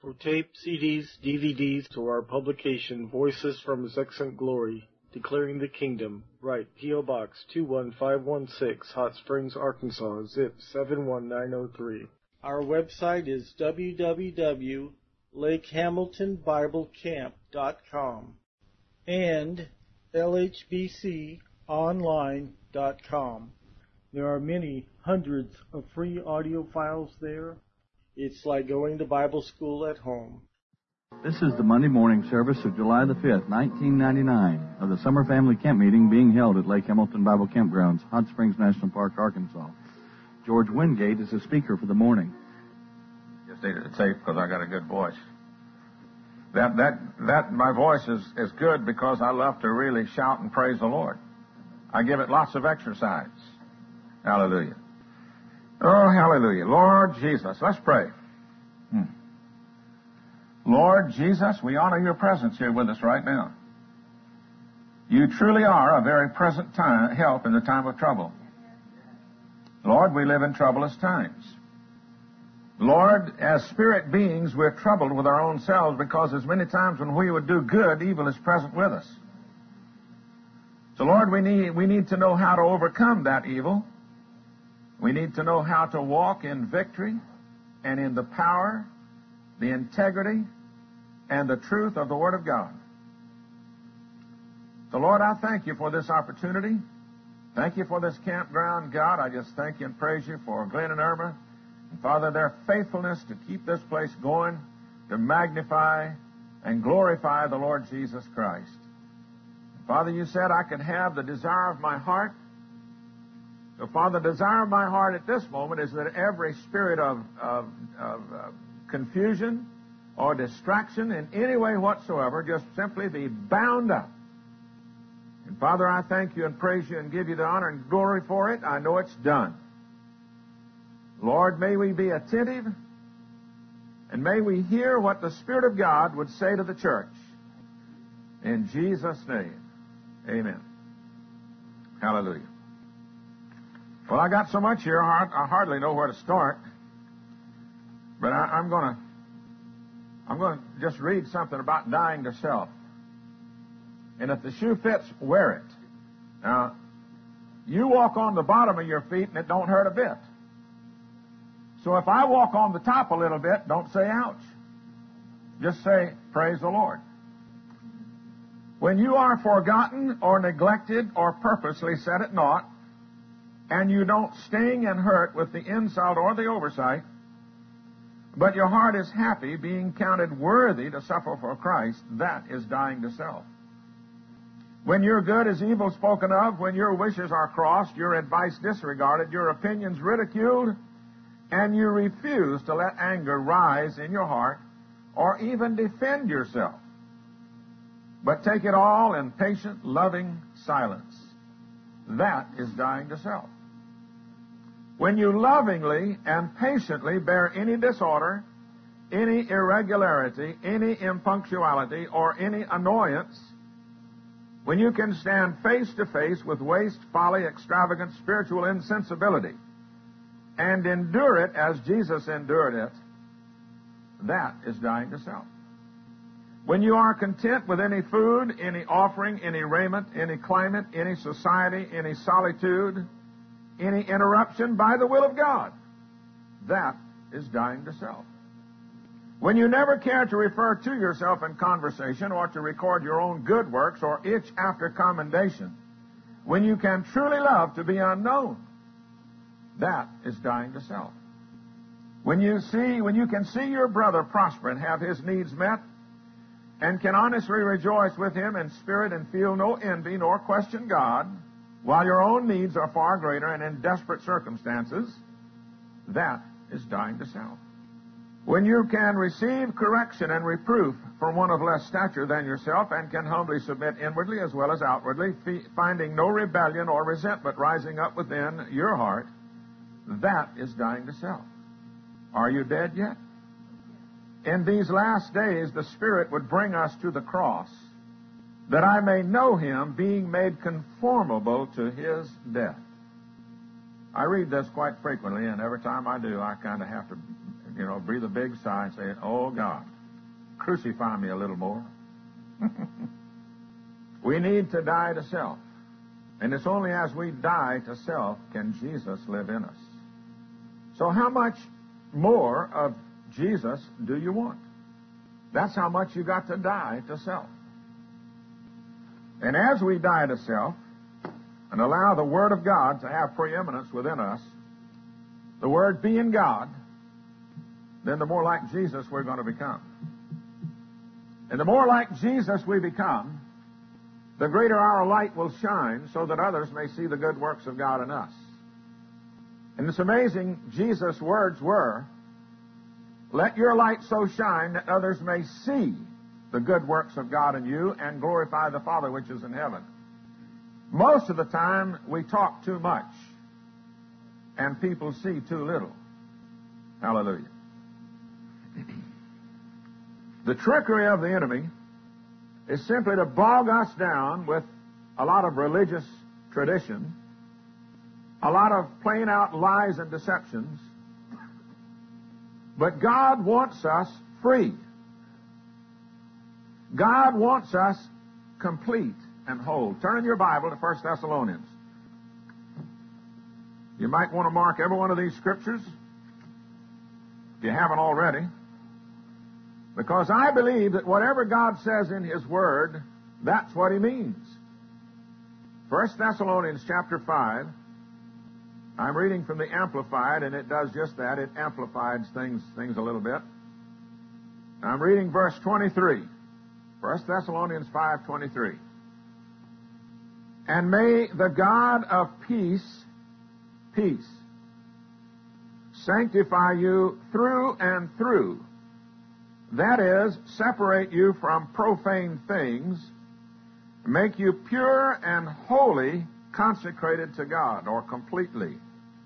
For tape, CDs, DVDs, to our publication, Voices from His Excellent Glory, Declaring the Kingdom, write P.O. Box 21516, Hot Springs, Arkansas, zip 71903. Our website is www.lakehamiltonbiblecamp.com and lhbconline.com. There are many hundreds of free audio files there. It's like going to Bible school at home. This is the Monday morning service of July the 5th, 1999, of the Summer Family Camp Meeting being held at Lake Hamilton Bible Campgrounds, Hot Springs National Park, Arkansas. George Wingate is the speaker for the morning. Just needed a tape because I got a good voice. That my voice is good because I love to really shout and praise the Lord. I give it lots of exercise. Hallelujah. Oh, hallelujah. Lord Jesus, let's pray. Lord Jesus, we honor your presence here with us right now. You truly are a very present help in the time of trouble. Lord, we live in troublous times. Lord, as spirit beings, we're troubled with our own selves because as many times when we would do good, evil is present with us. So, Lord, we need to know how to overcome that evil. We need to know how to walk in victory and in the power, the integrity, and the truth of the Word of God. So, Lord, I thank you for this opportunity. Thank you for this campground, God. I just thank you and praise you for Glenn and Irma. And, Father, their faithfulness to keep this place going, to magnify and glorify the Lord Jesus Christ. Father, you said I could have the desire of my heart. So, Father, the desire of my heart at this moment is that every spirit of confusion or distraction in any way whatsoever just simply be bound up. And, Father, I thank you and praise you and give you the honor and glory for it. I know it's done. Lord, may we be attentive and may we hear what the Spirit of God would say to the church. In Jesus' name, amen. Hallelujah. Well, I got so much here, I hardly know where to start. But I'm going to just read something about dying to self. And if the shoe fits, wear it. Now, you walk on the bottom of your feet and it don't hurt a bit. So if I walk on the top a little bit, don't say ouch. Just say, praise the Lord. When you are forgotten or neglected or purposely set at naught, and you don't sting and hurt with the insult or the oversight, but your heart is happy, being counted worthy to suffer for Christ, that is dying to self. When your good is evil spoken of, when your wishes are crossed, your advice disregarded, your opinions ridiculed, and you refuse to let anger rise in your heart or even defend yourself, but take it all in patient, loving silence, that is dying to self. When you lovingly and patiently bear any disorder, any irregularity, any impunctuality, or any annoyance, when you can stand face to face with waste, folly, extravagance, spiritual insensibility, and endure it as Jesus endured it, that is dying to self. When you are content with any food, any offering, any raiment, any climate, any society, any solitude, any interruption by the will of God, that is dying to self. When you never care to refer to yourself in conversation or to record your own good works or itch after commendation, when you can truly love to be unknown, that is dying to self. When you can see your brother prosper and have his needs met, and can honestly rejoice with him in spirit and feel no envy nor question God, while your own needs are far greater and in desperate circumstances, that is dying to self. When you can receive correction and reproof from one of less stature than yourself and can humbly submit inwardly as well as outwardly, finding no rebellion or resentment rising up within your heart, that is dying to self. Are you dead yet? In these last days, the Spirit would bring us to the cross, that I may know him, being made conformable to his death. I read this quite frequently, and every time I do, I kind of have to breathe a big sigh and say, oh, God, crucify me a little more. We need to die to self. And it's only as we die to self can Jesus live in us. So how much more of Jesus do you want? That's how much you got to die to self. And as we die to self and allow the Word of God to have preeminence within us, the Word being God, then the more like Jesus we're going to become. And the more like Jesus we become, the greater our light will shine so that others may see the good works of God in us. And it's amazing, Jesus' words were, let your light so shine that others may see the good works of God in you and glorify the Father which is in heaven. Most of the time, we talk too much and people see too little. Hallelujah. The trickery of the enemy is simply to bog us down with a lot of religious tradition, a lot of plain out lies and deceptions. But God wants us free. God wants us complete and whole. Turn in your Bible to 1 Thessalonians. You might want to mark every one of these scriptures, if you haven't already, because I believe that whatever God says in His Word, that's what He means. 1 Thessalonians chapter 5, I'm reading from the Amplified, and it does just that. It amplifies things a little bit. I'm reading verse 23. 1 Thessalonians 5:23. And may the God of peace, sanctify you through and through. That is, separate you from profane things, make you pure and holy, consecrated to God, or completely.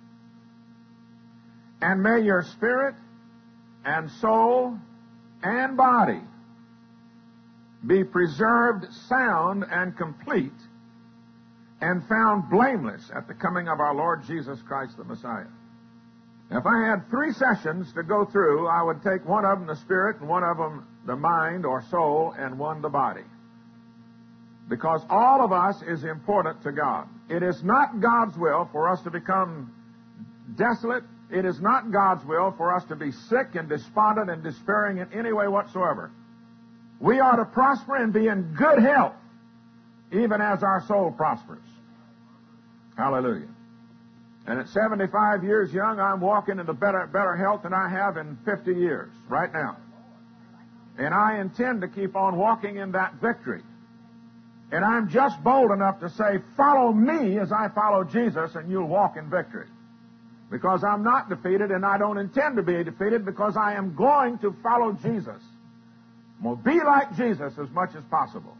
And may your spirit and soul and body be preserved sound and complete and found blameless at the coming of our Lord Jesus Christ the Messiah. If I had 3 sessions to go through, I would take one of them the spirit and one of them the mind or soul and one the body. Because all of us is important to God. It is not God's will for us to become desolate. It is not God's will for us to be sick and despondent and despairing in any way whatsoever. We ought to prosper and be in good health, even as our soul prospers. Hallelujah. And at 75 years young, I'm walking in better health than I have in 50 years right now. And I intend to keep on walking in that victory. And I'm just bold enough to say, follow me as I follow Jesus, and you'll walk in victory. Because I'm not defeated, and I don't intend to be defeated, because I am going to follow Jesus. I'm going to be like Jesus as much as possible.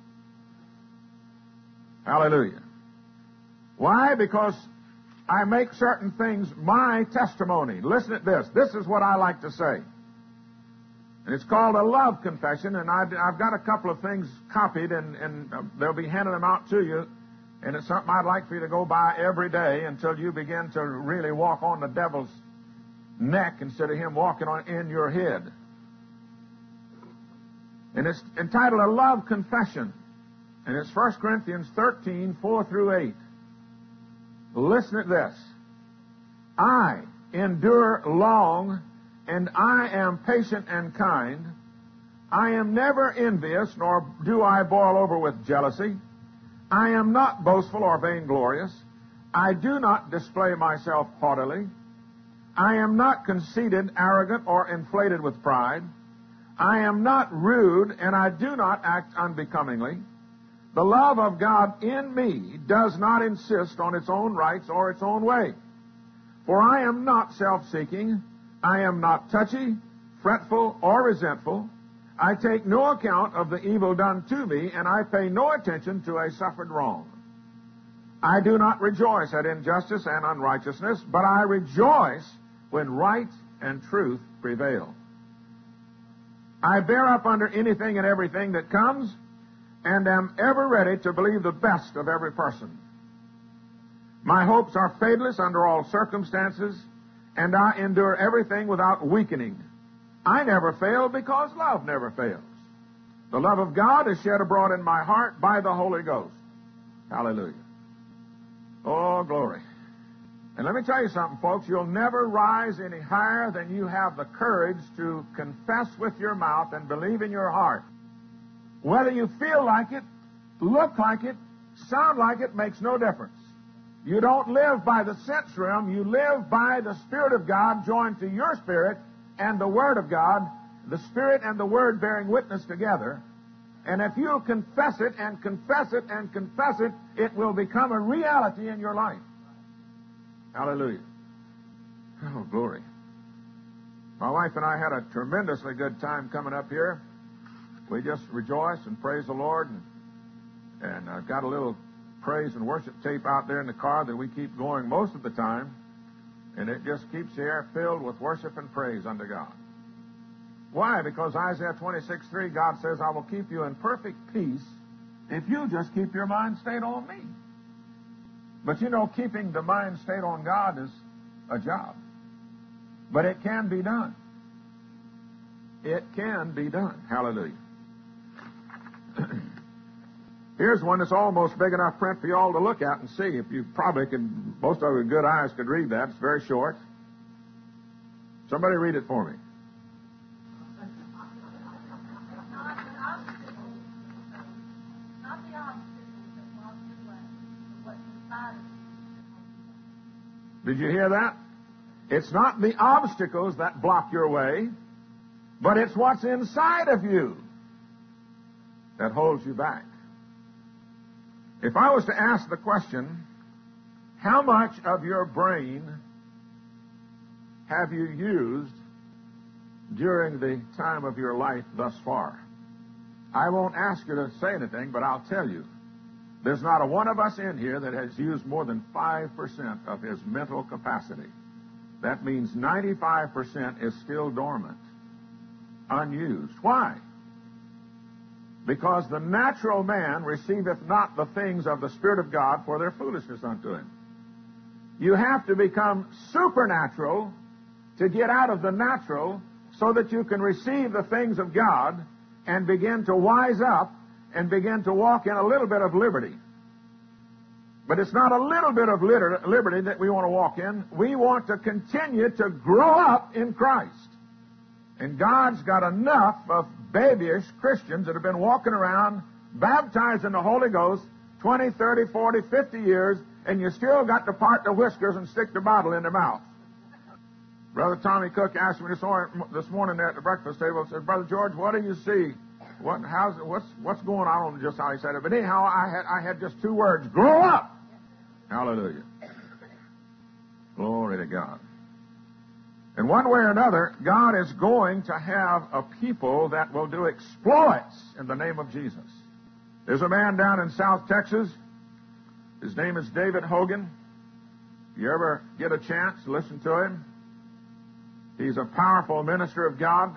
Hallelujah. Why? Because I make certain things my testimony. Listen to this. This is what I like to say. And it's called a love confession, and I've got a couple of things copied, and they'll be handing them out to you. And it's something I'd like for you to go by every day until you begin to really walk on the devil's neck instead of him walking on in your head. And it's entitled A Love Confession. And it's 1 Corinthians 13, 4 through 8. Listen to this. I endure long, and I am patient and kind. I am never envious, nor do I boil over with jealousy. I am not boastful or vainglorious. I do not display myself haughtily. I am not conceited, arrogant, or inflated with pride. I am not rude, and I do not act unbecomingly. The love of God in me does not insist on its own rights or its own way. For I am not self-seeking. I am not touchy, fretful, or resentful. I take no account of the evil done to me, and I pay no attention to a suffered wrong. I do not rejoice at injustice and unrighteousness, but I rejoice when right and truth prevail. I bear up under anything and everything that comes, and am ever ready to believe the best of every person. My hopes are fadeless under all circumstances, and I endure everything without weakening. I never fail because love never fails. The love of God is shed abroad in my heart by the Holy Ghost. Hallelujah. Oh, glory. And let me tell you something, folks. You'll never rise any higher than you have the courage to confess with your mouth and believe in your heart. Whether you feel like it, look like it, sound like it, makes no difference. You don't live by the sense realm. You live by the Spirit of God joined to your spirit and the Word of God, the Spirit and the Word bearing witness together. And if you'll confess it and confess it and confess it, it will become a reality in your life. Hallelujah. Oh, glory. My wife and I had a tremendously good time coming up here. We just rejoiced and praised the Lord. And I've got a little praise and worship tape out there in the car that we keep going most of the time. And it just keeps the air filled with worship and praise unto God. Why? Because Isaiah 26:3, God says, I will keep you in perfect peace if you just keep your mind stayed on me. But you know, keeping the mind stayed on God is a job. But it can be done. It can be done. Hallelujah. Here's one that's almost big enough print for you all to look at and see. If you probably can, most of you with good eyes could read that. It's very short. Somebody read it for me. Did you hear that? It's not the obstacles that block your way, but it's what's inside of you that holds you back. If I was to ask the question, how much of your brain have you used during the time of your life thus far? I won't ask you to say anything, but I'll tell you. There's not a one of us in here that has used more than 5% of his mental capacity. That means 95% is still dormant, unused. Why? Because the natural man receiveth not the things of the Spirit of God, for their foolishness unto him. You have to become supernatural to get out of the natural so that you can receive the things of God and begin to wise up and begin to walk in a little bit of liberty. But it's not a little bit of liberty that we want to walk in. We want to continue to grow up in Christ. And God's got enough of babyish Christians that have been walking around baptized in the Holy Ghost 20, 30, 40, 50 years, and you still got to part the whiskers and stick the bottle in their mouth. Brother Tommy Cook asked me this morning at the breakfast table, said, Brother George, what do you see? What's going on? I don't know just how he said it, but anyhow, I had just two words: grow up. Hallelujah. Glory to God. And one way or another, God is going to have a people that will do exploits in the name of Jesus. There's a man down in South Texas. His name is David Hogan. If you ever get a chance, listen to him. He's a powerful minister of God.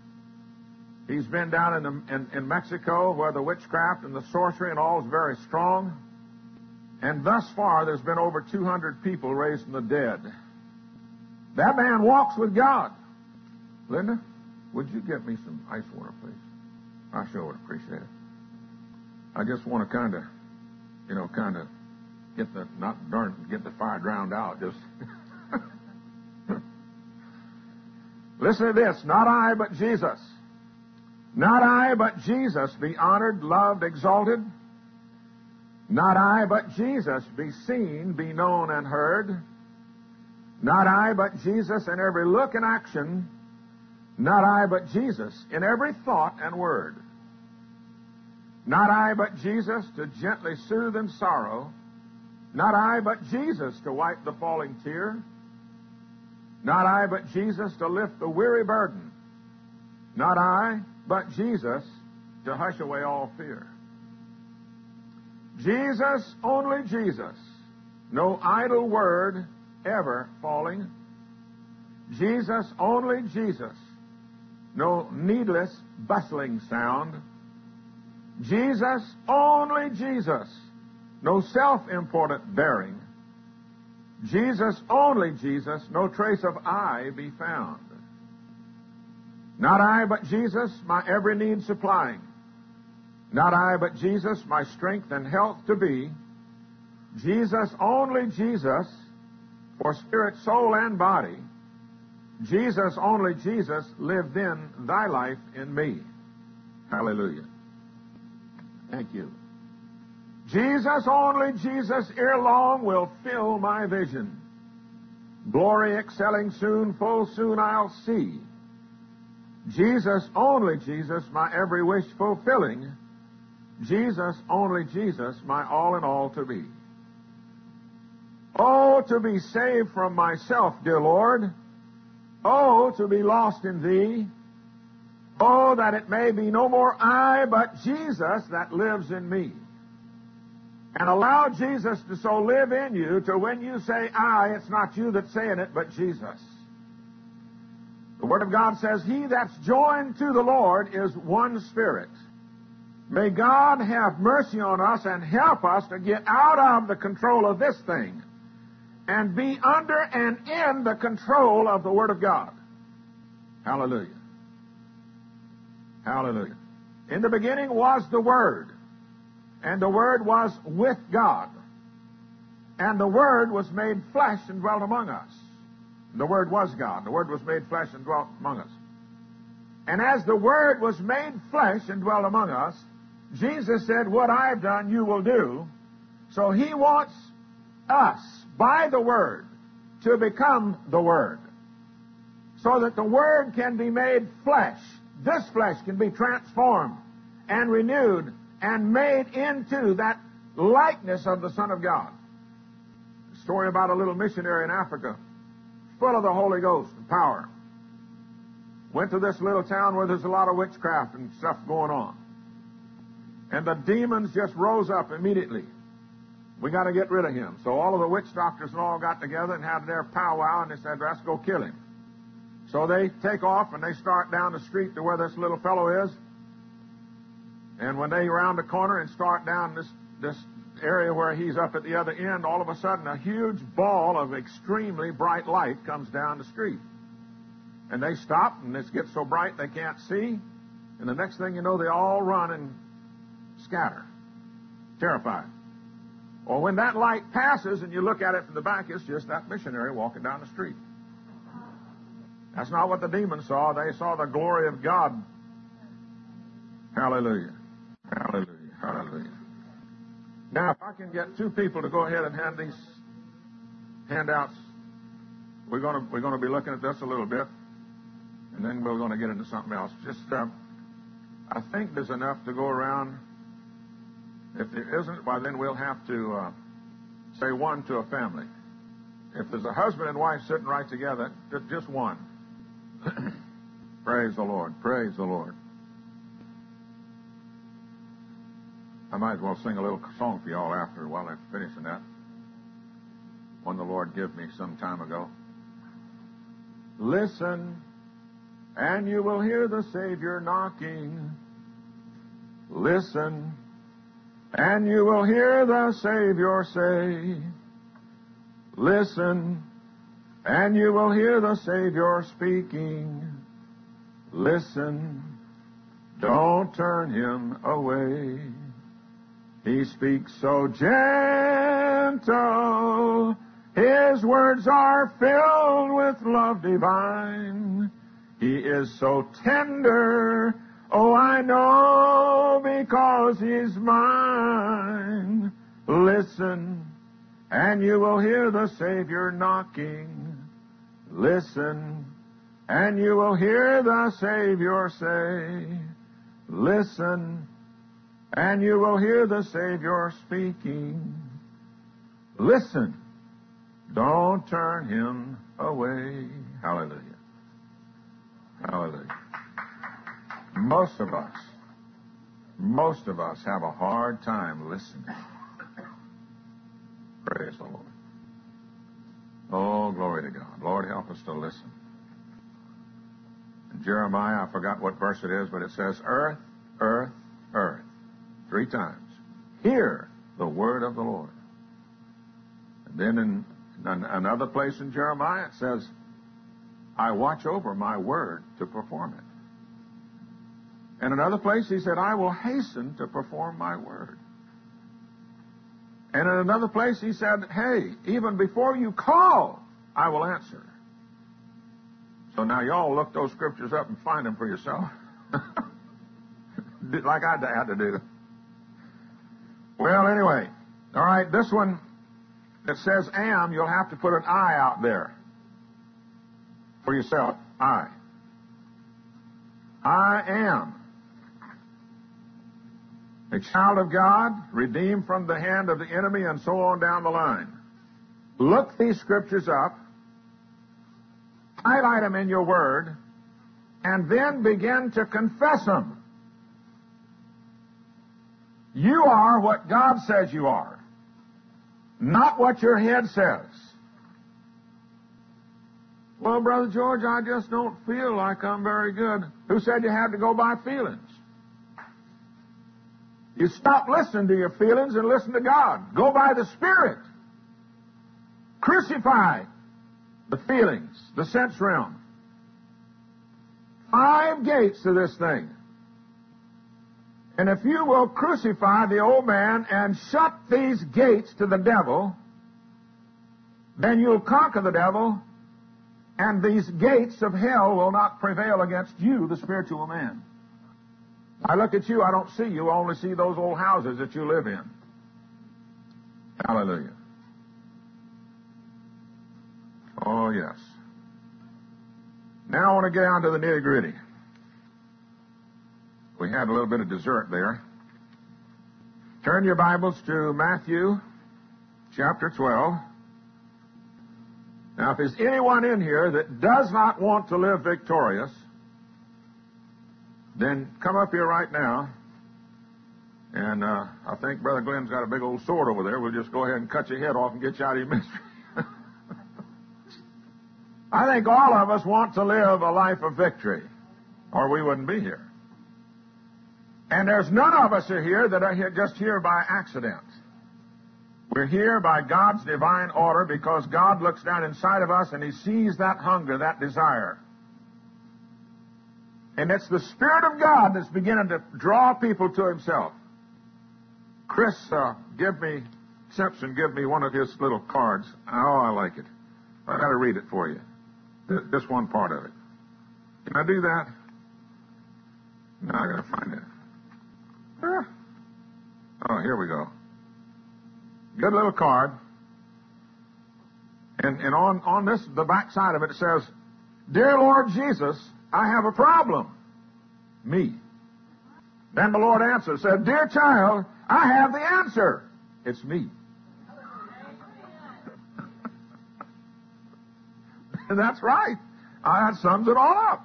He's been down in Mexico where the witchcraft and the sorcery and all is very strong. And thus far, there's been over 200 people raised from the dead. That man walks with God. Linda, would you get me some ice water, please? I sure would appreciate it. I just want to kind of get the fire drowned out. Just listen to this. Not I, but Jesus. Not I, but Jesus be honored, loved, exalted. Not I, but Jesus be seen, be known, and heard. Not I, but Jesus in every look and action. Not I, but Jesus in every thought and word. Not I, but Jesus to gently soothe in sorrow. Not I, but Jesus to wipe the falling tear. Not I, but Jesus to lift the weary burden. Not I, but Jesus to hush away all fear. Jesus, only Jesus. No idle word ever falling. Jesus, only Jesus. No needless bustling sound. Jesus, only Jesus. No self-important bearing. Jesus, only Jesus. No trace of I be found. Not I, but Jesus, my every need supplying. Not I, but Jesus, my strength and health to be. Jesus, only Jesus, for spirit, soul, and body. Jesus, only Jesus, live then thy life in me. Hallelujah. Thank you. Jesus, only Jesus, ere long will fill my vision. Glory excelling soon, full soon I'll see. Jesus, only Jesus, my every wish fulfilling. Jesus, only Jesus, my all in all to be. Oh, to be saved from myself, dear Lord. Oh, to be lost in Thee. Oh, that it may be no more I, but Jesus that lives in me. And allow Jesus to so live in you to when you say I, it's not you that's saying it, but Jesus. The Word of God says, he that's joined to the Lord is one spirit. May God have mercy on us and help us to get out of the control of this thing and be under and in the control of the Word of God. Hallelujah. Hallelujah. In the beginning was the Word, and the Word was with God, and the Word was made flesh and dwelt among us. The Word was God. The Word was made flesh and dwelt among us. And as the Word was made flesh and dwelt among us, Jesus said, what I've done you will do. So He wants us, by the Word, to become the Word, so that the Word can be made flesh. This flesh can be transformed and renewed and made into that likeness of the Son of God. A story about a little missionary in Africa, full of the Holy Ghost and power. Went to this little town where there's a lot of witchcraft and stuff going on. And the demons just rose up immediately. We got to get rid of him. So all of the witch doctors and all got together and had their powwow, and they said, let's go kill him. So they take off and they start down the street to where this little fellow is. And when they round the corner and start down this area where he's up at the other end, all of a sudden a huge ball of extremely bright light comes down the street. And they stop, and it gets so bright they can't see. And the next thing you know, they all run and scatter, terrified. Or when that light passes and you look at it from the back, it's just that missionary walking down the street. That's not what the demons saw. They saw the glory of God. Hallelujah. Hallelujah. Hallelujah. Now, if I can get two people to go ahead and hand these handouts, we're going to be looking at this a little bit, and then we're going to get into something else. Just, I think there's enough to go around. If there isn't, well, then we'll have to say one to a family. If there's a husband and wife sitting right together, just one. Praise the Lord. Praise the Lord. I might as well sing a little song for y'all after while I'm finishing that. One the Lord gave me some time ago. Listen, and you will hear the Savior knocking. Listen, and you will hear the Savior say, listen, and you will hear the Savior speaking. Listen, don't turn Him away. He speaks so gentle, His words are filled with love divine. He is so tender, oh, I know because He's mine. Listen, and you will hear the Savior knocking. Listen, and you will hear the Savior say, listen, and you will hear the Savior speaking. Listen, don't turn Him away. Hallelujah. Hallelujah. Most of us have a hard time listening. Praise the Lord. Oh, glory to God. Lord, help us to listen. In Jeremiah, I forgot what verse it is, but it says, earth, earth, earth. 3 times. Hear the word of the Lord. And then in another place in Jeremiah, it says, I watch over my word to perform it. And another place he said, I will hasten to perform my word. And in another place he said, hey, even before you call, I will answer. So now y'all look those scriptures up and find them for yourself. Like I had to do. Well, anyway. All right, this one that says am, you'll have to put an I out there for yourself. I am a child of God, redeemed from the hand of the enemy, and so on down the line. Look these scriptures up, highlight them in your word, and then begin to confess them. You are what God says you are, not what your head says. Well, Brother George, I just don't feel like I'm very good. Who said you had to go by feelings? You stop listening to your feelings and listen to God. Go by the Spirit. Crucify the feelings, the sense realm. 5 gates to this thing. And if you will crucify the old man and shut these gates to the devil, then you'll conquer the devil, and these gates of hell will not prevail against you, the spiritual man. I look at you, I don't see you, I only see those old houses that you live in. Hallelujah. Oh, yes. Now I want to get down to the nitty-gritty. We had a little bit of dessert there. Turn your Bibles to Matthew chapter 12. Now, if there's anyone in here that does not want to live victorious, then come up here right now. And I think Brother Glenn's got a big old sword over there. We'll just go ahead and cut your head off and get you out of your ministry. I think all of us want to live a life of victory, or we wouldn't be here. And there's none of us are here that are here just here by accident. We're here by God's divine order because God looks down inside of us and He sees that hunger, that desire. And it's the Spirit of God that's beginning to draw people to Himself. Chris, Simpson, give me one of his little cards. Oh, I like it. I've got to read it for you. This one part of it. Can I do that? No, I got to find it. Oh, here we go. Good little card. And on this, the back side of it, it says, Dear Lord Jesus, I have a problem. Me. Then the Lord answered, said, Dear child, I have the answer. It's me. And that's right. That sums it all up.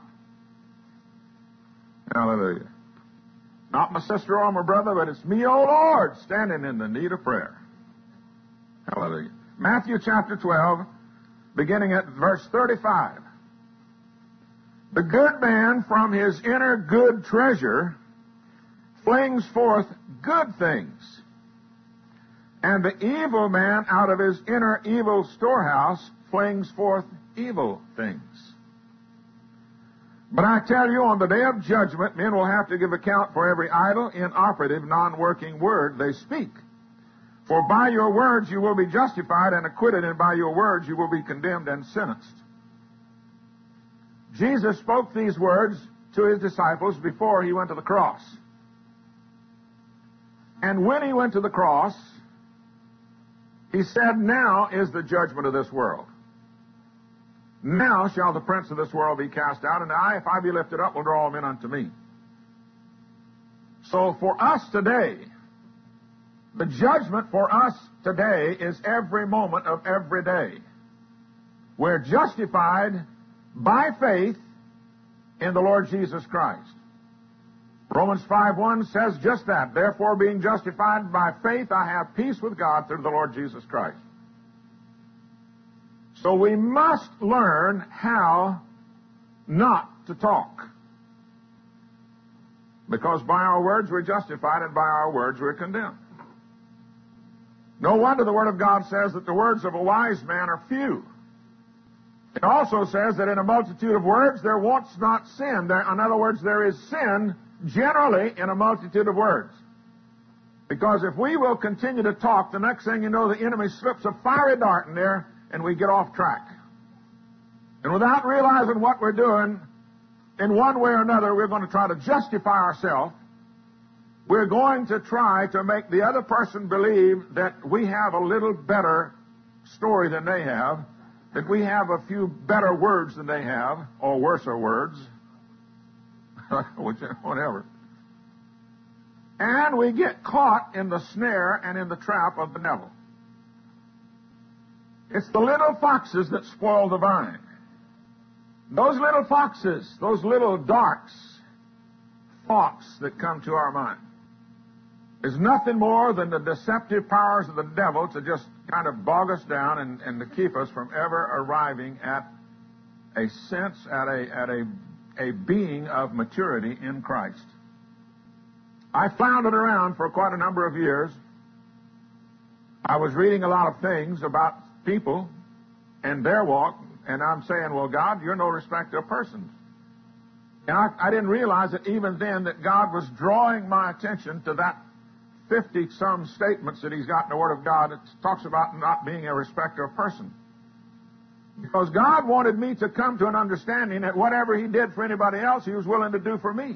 Hallelujah. Not my sister or my brother, but it's me, O Lord, standing in the need of prayer. Hallelujah. Matthew chapter 12, beginning at verse 35. The good man from his inner good treasure flings forth good things, and the evil man out of his inner evil storehouse flings forth evil things. But I tell you, on the day of judgment, men will have to give account for every idle, inoperative, non-working word they speak. For by your words you will be justified and acquitted, and by your words you will be condemned and sentenced. Jesus spoke these words to His disciples before He went to the cross. And when He went to the cross, He said, Now is the judgment of this world. Now shall the prince of this world be cast out, and I, if I be lifted up, will draw all men unto me. So for us today, the judgment for us today is every moment of every day. We're justified by faith in the Lord Jesus Christ. Romans 5:1 says just that. Therefore, being justified by faith, I have peace with God through the Lord Jesus Christ. So we must learn how not to talk. Because by our words we're justified, and by our words we're condemned. No wonder the Word of God says that the words of a wise man are few. It also says that in a multitude of words there wants not sin. In other words, there is sin generally in a multitude of words. Because if we will continue to talk, the next thing you know, the enemy slips a fiery dart in there, and we get off track. And without realizing what we're doing, in one way or another, we're going to try to justify ourselves. We're going to try to make the other person believe that we have a little better story than they have, that we have a few better words than they have, or worser words, whatever. And we get caught in the snare and in the trap of the devil. It's the little foxes that spoil the vine. Those little foxes, those little darks, thoughts that come to our mind, is nothing more than the deceptive powers of the devil to just kind of bog us down and to keep us from ever arriving at a sense, at a being of maturity in Christ. I floundered around for quite a number of years. I was reading a lot of things about people and their walk, and I'm saying, well, God, you're no respecter of persons. And I didn't realize that even then that God was drawing my attention to that 50-some statements that he's got in the Word of God that talks about not being a respecter of person. Because God wanted me to come to an understanding that whatever he did for anybody else, he was willing to do for me.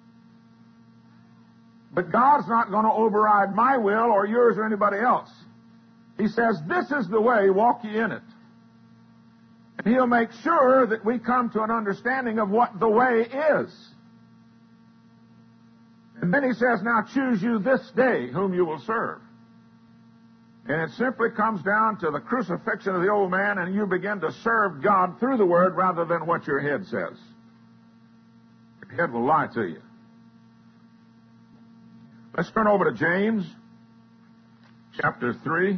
But God's not going to override my will or yours or anybody else. He says, this is the way, walk ye in it. And he'll make sure that we come to an understanding of what the way is. And then he says, now choose you this day whom you will serve. And it simply comes down to the crucifixion of the old man, and you begin to serve God through the Word rather than what your head says. Your head will lie to you. Let's turn over to James, chapter 3,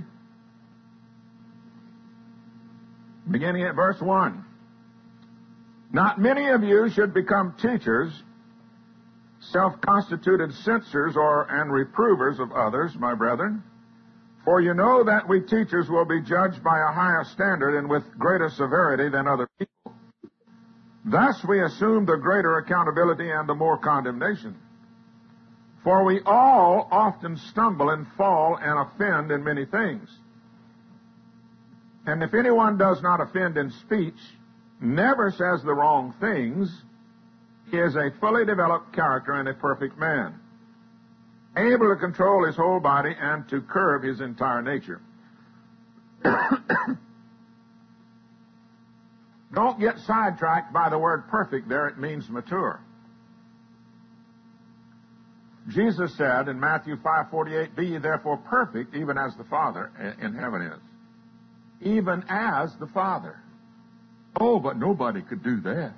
beginning at verse 1. Not many of you should become teachers, self-constituted censors and reprovers of others, my brethren. For you know that we teachers will be judged by a higher standard and with greater severity than other people. Thus we assume the greater accountability and the more condemnation. For we all often stumble and fall and offend in many things. And if anyone does not offend in speech, never says the wrong things, he is a fully developed character and a perfect man, able to control his whole body and to curb his entire nature. Don't get sidetracked by the word perfect there. It means mature. Jesus said in Matthew 5:48, be ye therefore perfect, even as the Father in heaven is. Even as the Father. Oh, but nobody could do that.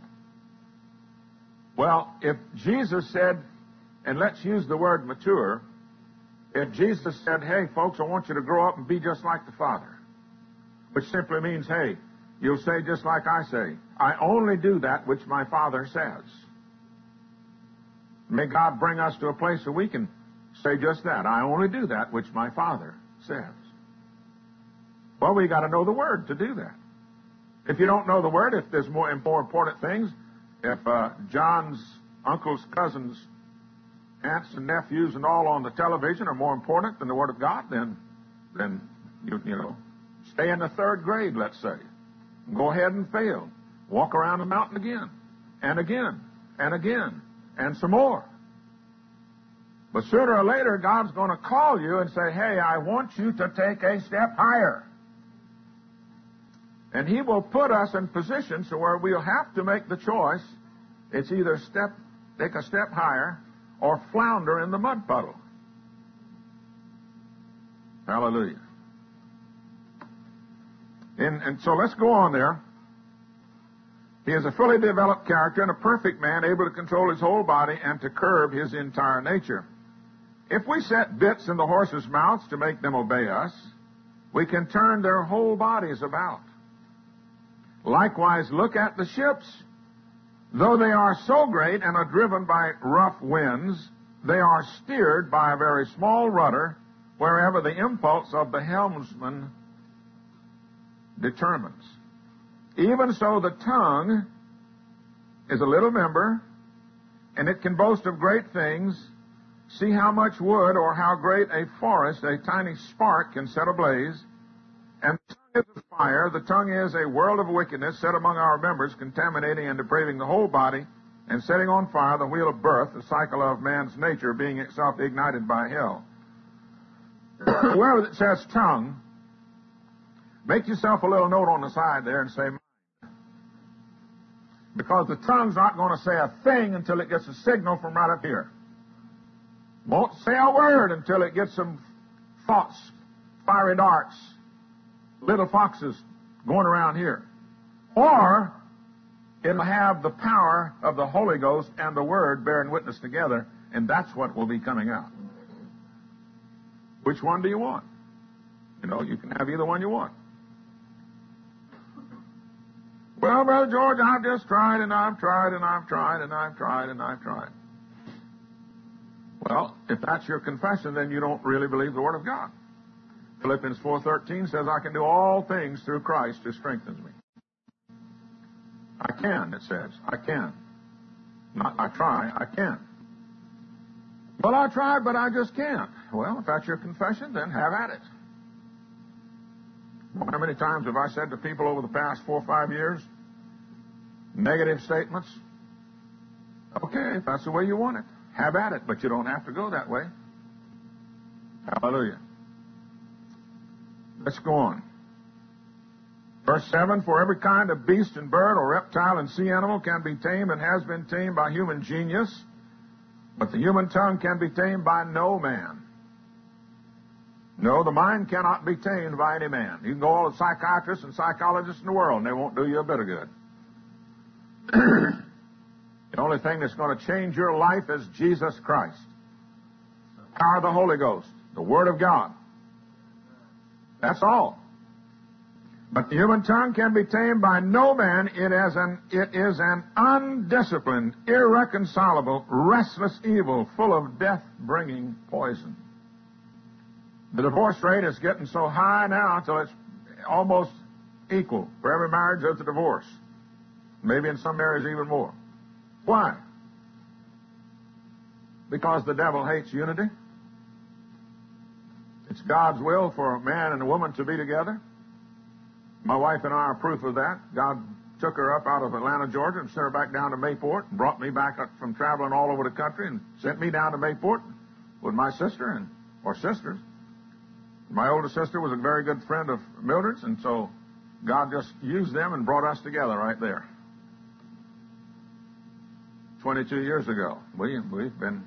Well, if Jesus said, and let's use the word mature, if Jesus said, hey, folks, I want you to grow up and be just like the Father, which simply means, hey, you'll say just like I say. I only do that which my Father says. May God bring us to a place where we can say just that. I only do that which my Father says. Well, we got to know the Word to do that. If you don't know the Word, if there's more important things, if John's uncles, cousins, aunts and nephews and all on the television are more important than the Word of God, then you know, stay in the third grade, let's say. Go ahead and fail. Walk around the mountain again, and again, and again, and some more. But sooner or later, God's going to call you and say, hey, I want you to take a step higher. And he will put us in positions where we'll have to make the choice. It's either take a step higher or flounder in the mud puddle. Hallelujah. And so let's go on there. He is a fully developed character and a perfect man, able to control his whole body and to curb his entire nature. If we set bits in the horses' mouths to make them obey us, we can turn their whole bodies about. Likewise, look at the ships. Though they are so great and are driven by rough winds, they are steered by a very small rudder wherever the impulse of the helmsman determines. Even so, the tongue is a little member. and it can boast of great things. See how much wood or how great a forest a tiny spark can set ablaze. And the tongue is a fire. The tongue is a world of wickedness set among our members, contaminating and depraving the whole body, and setting on fire the wheel of birth, the cycle of man's nature, being itself ignited by hell. Wherever it says tongue, make yourself a little note on the side there and say mind. Because the tongue's not going to say a thing until it gets a signal from right up here. Won't say a word until it gets some thoughts, fiery darts, little foxes going around here. Or it'll have the power of the Holy Ghost and the Word bearing witness together, and that's what will be coming out. Which one do you want? You know, you can have either one you want. Well, Brother George, I've just tried and I've tried and I've tried and I've tried and I've tried. Well, if that's your confession, then you don't really believe the Word of God. Philippians 4:13 says, I can do all things through Christ who strengthens me. I can, it says. I can. Not I try, I can. Well, I tried, but I just can't. Well, if that's your confession, then have at it. How many times have I said to people over the past 4 or 5 years, negative statements? Okay, if that's the way you want it, have at it, but you don't have to go that way. Hallelujah. Let's go on. Verse 7, for every kind of beast and bird or reptile and sea animal can be tamed and has been tamed by human genius, but the human tongue can be tamed by no man. No, the mind cannot be tamed by any man. You can go all the psychiatrists and psychologists in the world, and they won't do you a bit of good. The only thing that's going to change your life is Jesus Christ. The power of the Holy Ghost, the Word of God. That's all. But the human tongue can be tamed by no man. It is an undisciplined, irreconcilable, restless evil, full of death-bringing poison. The divorce rate is getting so high now until it's almost equal for every marriage there's a divorce. Maybe in some areas even more. Why? Because the devil hates unity. It's God's will for a man and a woman to be together. My wife and I are proof of that. God took her up out of Atlanta, Georgia, and sent her back down to Mayport, and brought me back up from traveling all over the country, and sent me down to Mayport with my sister or sisters. My older sister was a very good friend of Mildred's, and so God just used them and brought us together right there. 22 years ago, we've been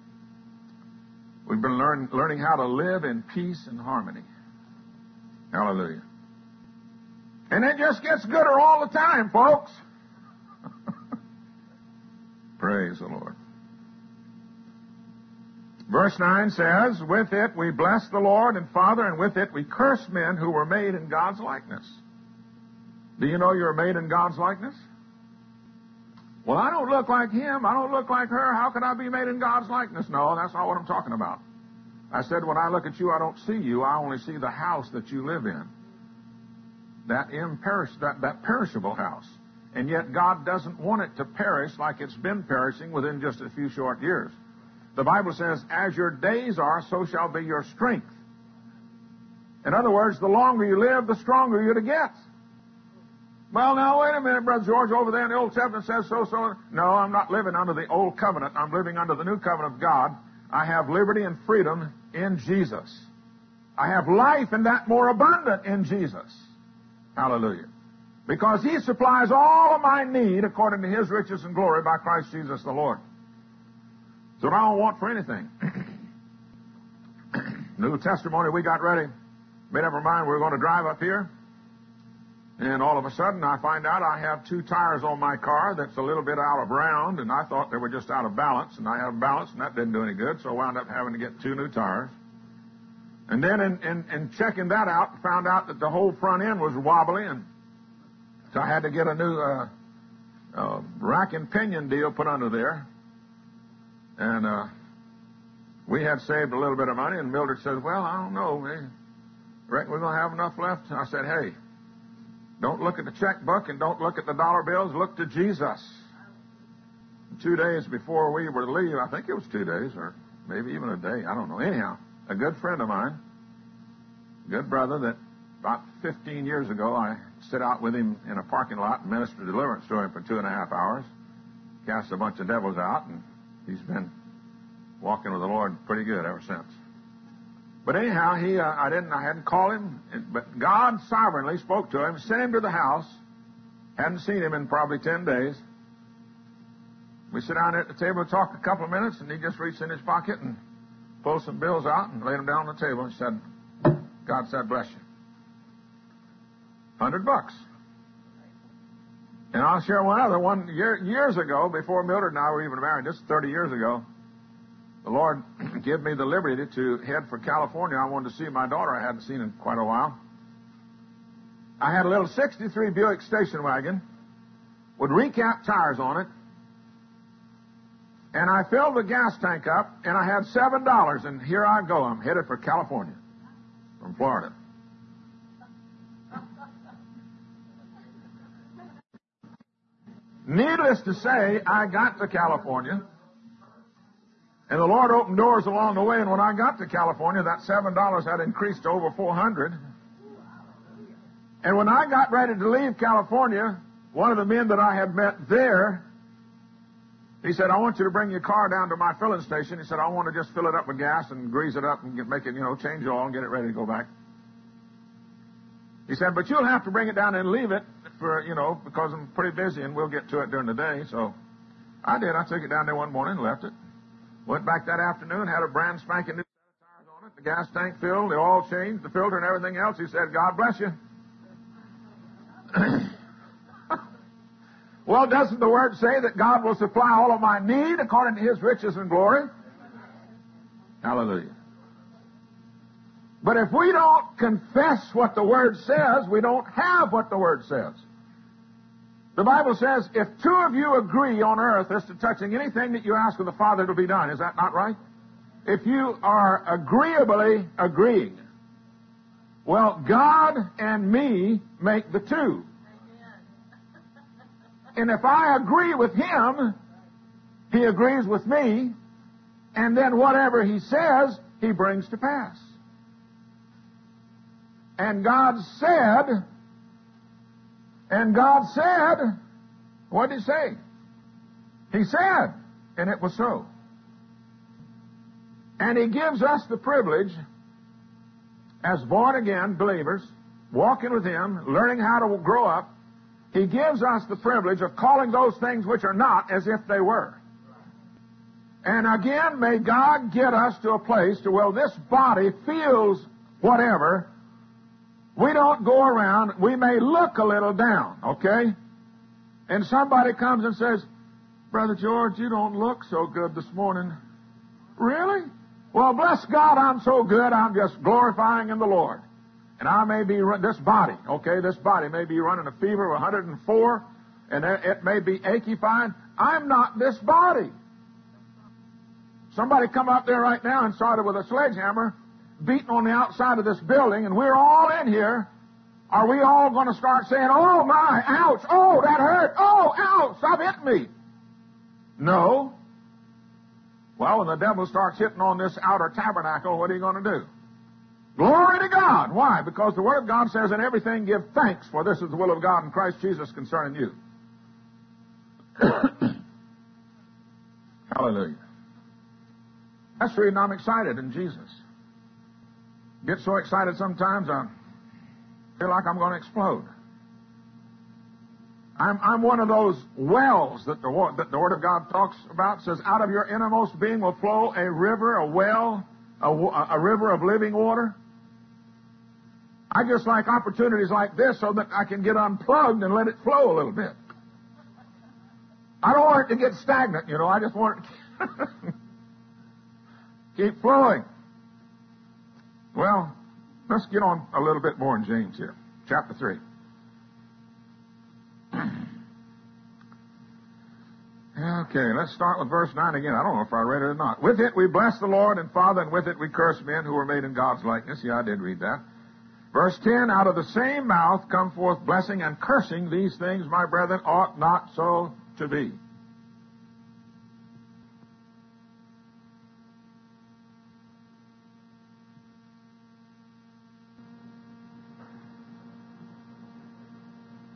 learning how to live in peace and harmony. Hallelujah. And it just gets gooder all the time, folks. Praise the Lord. Verse 9 says, with it we bless the Lord and Father, and with it we curse men who were made in God's likeness. Do you know you're made in God's likeness? Well, I don't look like him. I don't look like her. How could I be made in God's likeness? No, that's not what I'm talking about. I said, when I look at you, I don't see you. I only see the house that you live in. That perishable house. And yet God doesn't want it to perish like it's been perishing within just a few short years. The Bible says, as your days are, so shall be your strength. In other words, the longer you live, the stronger you're to get. Well, now, wait a minute, Brother George, over there in the Old Testament says so. No, I'm not living under the Old Covenant. I'm living under the New Covenant of God. I have liberty and freedom in Jesus. I have life, and that more abundant in Jesus. Hallelujah. Because He supplies all of my need according to His riches and glory by Christ Jesus the Lord. So I don't want for anything. New testimony, we got ready. Made up our mind we were going to drive up here. And all of a sudden, I find out I have 2 tires on my car that's a little bit out of round, and I thought they were just out of balance, and I had balance, and that didn't do any good, so I wound up having to get 2 new tires. And then in checking that out, found out that the whole front end was wobbly, and so I had to get a new rack and pinion deal put under there. And we had saved a little bit of money, and Mildred said, well, I don't know, man. Reckon we're going to have enough left? And I said, hey, don't look at the checkbook and don't look at the dollar bills. Look to Jesus. 2 days before we were to leave, I think it was 2 days or maybe even a day, I don't know. Anyhow, a good friend of mine, good brother that about 15 years ago I sit out with him in a parking lot and ministered deliverance to him for 2.5 hours, cast a bunch of devils out, and he's been walking with the Lord pretty good ever since. But anyhow, I hadn't called him, but God sovereignly spoke to him, sent him to the house. Hadn't seen him in probably 10 days. We sit down there at the table and talk a couple of minutes, and he just reached in his pocket and pulled some bills out and laid them down on the table and said, God said, bless you. $100. And I'll share one other one. Years ago, before Mildred and I were even married, this is 30 years ago, the Lord gave me the liberty to head for California. I wanted to see my daughter I hadn't seen in quite a while. I had a little 63 Buick station wagon with recap tires on it. And I filled the gas tank up, and I had $7, and here I go. I'm headed for California from Florida. Needless to say, I got to California, and the Lord opened doors along the way, and when I got to California, that $7 had increased to over $400. And when I got ready to leave California, one of the men that I had met there, he said, I want you to bring your car down to my filling station. He said, I want to just fill it up with gas and grease it up and make it, change it all and get it ready to go back. He said, but you'll have to bring it down and leave it for, because I'm pretty busy and we'll get to it during the day. So I did. I took it down there one morning and left it. Went back that afternoon, had a brand spanking new set of tires on it, the gas tank filled, the oil changed, the filter and everything else. He said, God bless you. Well, doesn't the Word say that God will supply all of my need according to His riches and glory? Hallelujah. But if we don't confess what the Word says, we don't have what the Word says. The Bible says, if two of you agree on earth as to touching anything that you ask of the Father, it'll be done. Is that not right? If you are agreeably agreeing. Well, God and me make the two. And if I agree with Him, He agrees with me, and then whatever He says, He brings to pass. And God said, what did He say? He said, and it was so. And He gives us the privilege, as born-again believers, walking with Him, learning how to grow up, He gives us the privilege of calling those things which are not as if they were. And again, may God get us to a place to where this body feels whatever. We don't go around, we may look a little down, okay? And somebody comes and says, Brother George, you don't look so good this morning. Really? Well, bless God, I'm so good, I'm just glorifying in the Lord. And I may be, this body may be running a fever of 104, and it may be achy fine. I'm not this body. Somebody come up there right now and started with a sledgehammer, beating on the outside of this building, and we're all in here. Are we all going to start saying, oh my, ouch, oh, that hurt, oh, ouch, stop hitting me? No. Well, when the devil starts hitting on this outer tabernacle, what are you going to do? Glory to God. Why? Because the Word of God says, in everything give thanks, for this is the will of God in Christ Jesus concerning you. Hallelujah. That's the reason I'm excited in Jesus. Get so excited sometimes I feel like I'm going to explode. I'm one of those wells that the Word of God talks about. It says, out of your innermost being will flow a river, a well, a river of living water. I just like opportunities like this so that I can get unplugged and let it flow a little bit. I don't want it to get stagnant, I just want it to keep flowing. Well, let's get on a little bit more in James here. Chapter 3. Okay, let's start with verse 9 again. I don't know if I read it or not. With it we bless the Lord and Father, and with it we curse men who are made in God's likeness. Yeah, I did read that. Verse 10, out of the same mouth come forth blessing and cursing. These things, my brethren, ought not so to be.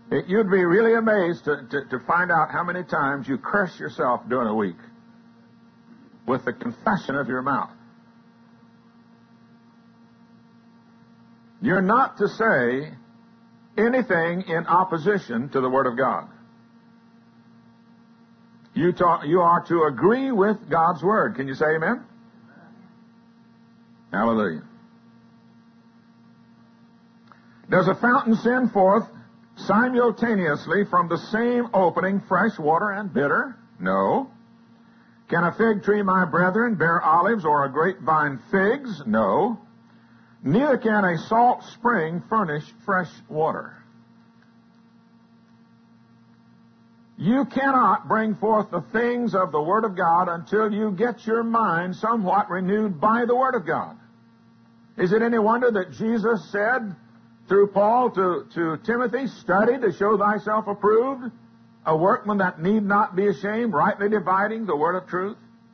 You'd be really amazed to find out how many times you curse yourself during a week with the confession of your mouth. You're not to say anything in opposition to the Word of God. You are to agree with God's Word. Can you say amen? Hallelujah. Does a fountain send forth simultaneously from the same opening fresh water and bitter? No. Can a fig tree, my brethren, bear olives, or a grapevine figs? No. Neither can a salt spring furnish fresh water. You cannot bring forth the things of the Word of God until you get your mind somewhat renewed by the Word of God. Is it any wonder that Jesus said through Paul to Timothy, study to show thyself approved, a workman that need not be ashamed, rightly dividing the word of truth?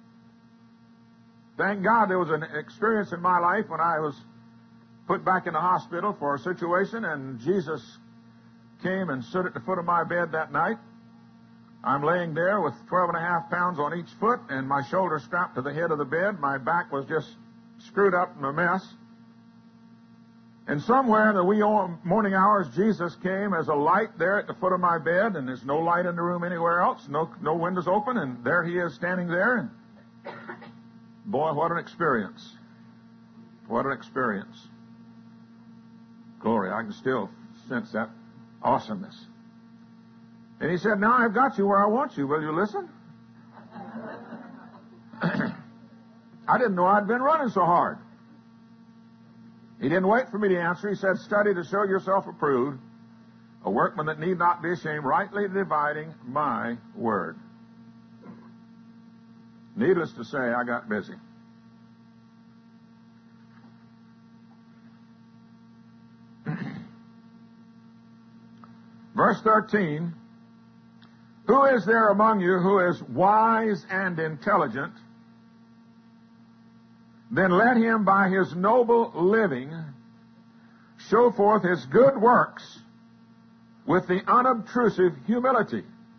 Thank God there was an experience in my life when I was put back in the hospital for a situation, and Jesus came and stood at the foot of my bed that night. I'm laying there with 12.5 pounds on each foot and my shoulder strapped to the head of the bed. My back was just screwed up in a mess. And somewhere in the wee morning hours, Jesus came as a light there at the foot of my bed, and there's no light in the room anywhere else, no windows open, and there he is standing there. And boy, what an experience. What an experience. Glory, I can still sense that awesomeness. And he said, now I've got you where I want you. Will you listen? I didn't know I'd been running so hard. He didn't wait for me to answer. He said, study to show yourself approved, a workman that need not be ashamed, rightly dividing my word. Needless to say, I got busy. Verse 13, who is there among you who is wise and intelligent? Then let him by his noble living show forth his good works with the unobtrusive humility,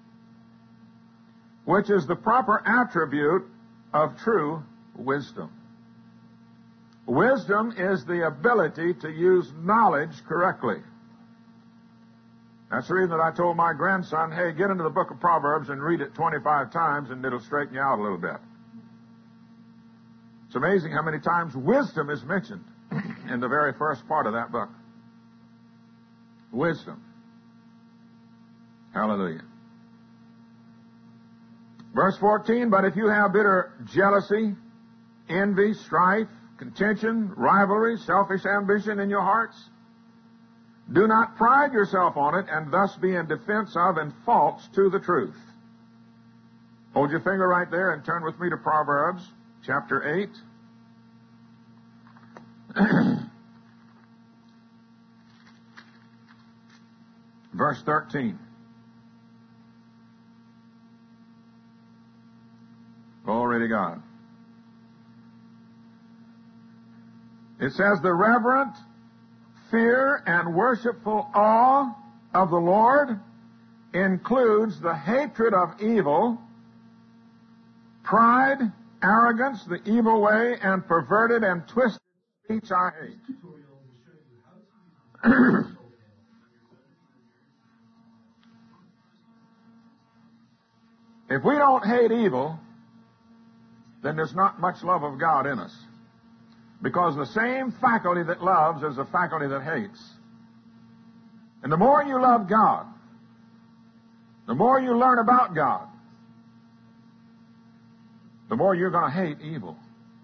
which is the proper attribute of true wisdom. Wisdom is the ability to use knowledge correctly. That's the reason that I told my grandson, hey, get into the book of Proverbs and read it 25 times and it'll straighten you out a little bit. It's amazing how many times wisdom is mentioned in the very first part of that book. Wisdom. Hallelujah. Verse 14, but if you have bitter jealousy, envy, strife, contention, rivalry, selfish ambition in your hearts, do not pride yourself on it and thus be in defense of and false to the truth. Hold your finger right there and turn with me to Proverbs chapter 8. Verse 13. Glory to God. It says, the reverent fear and worshipful awe of the Lord includes the hatred of evil, pride, arrogance, the evil way, and perverted and twisted speech I hate. If we don't hate evil, then there's not much love of God in us. Because the same faculty that loves is the faculty that hates. And the more you love God, the more you learn about God, the more you're going to hate evil.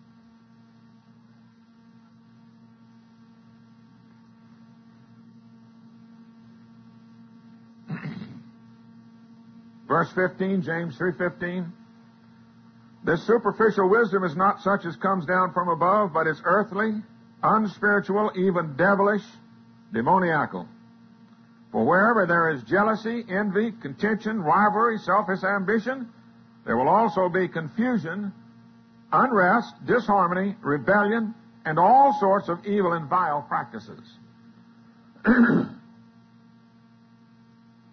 Verse 15, James 3:15. This superficial wisdom is not such as comes down from above, but is earthly, unspiritual, even devilish, demoniacal. For wherever there is jealousy, envy, contention, rivalry, selfish ambition, there will also be confusion, unrest, disharmony, rebellion, and all sorts of evil and vile practices.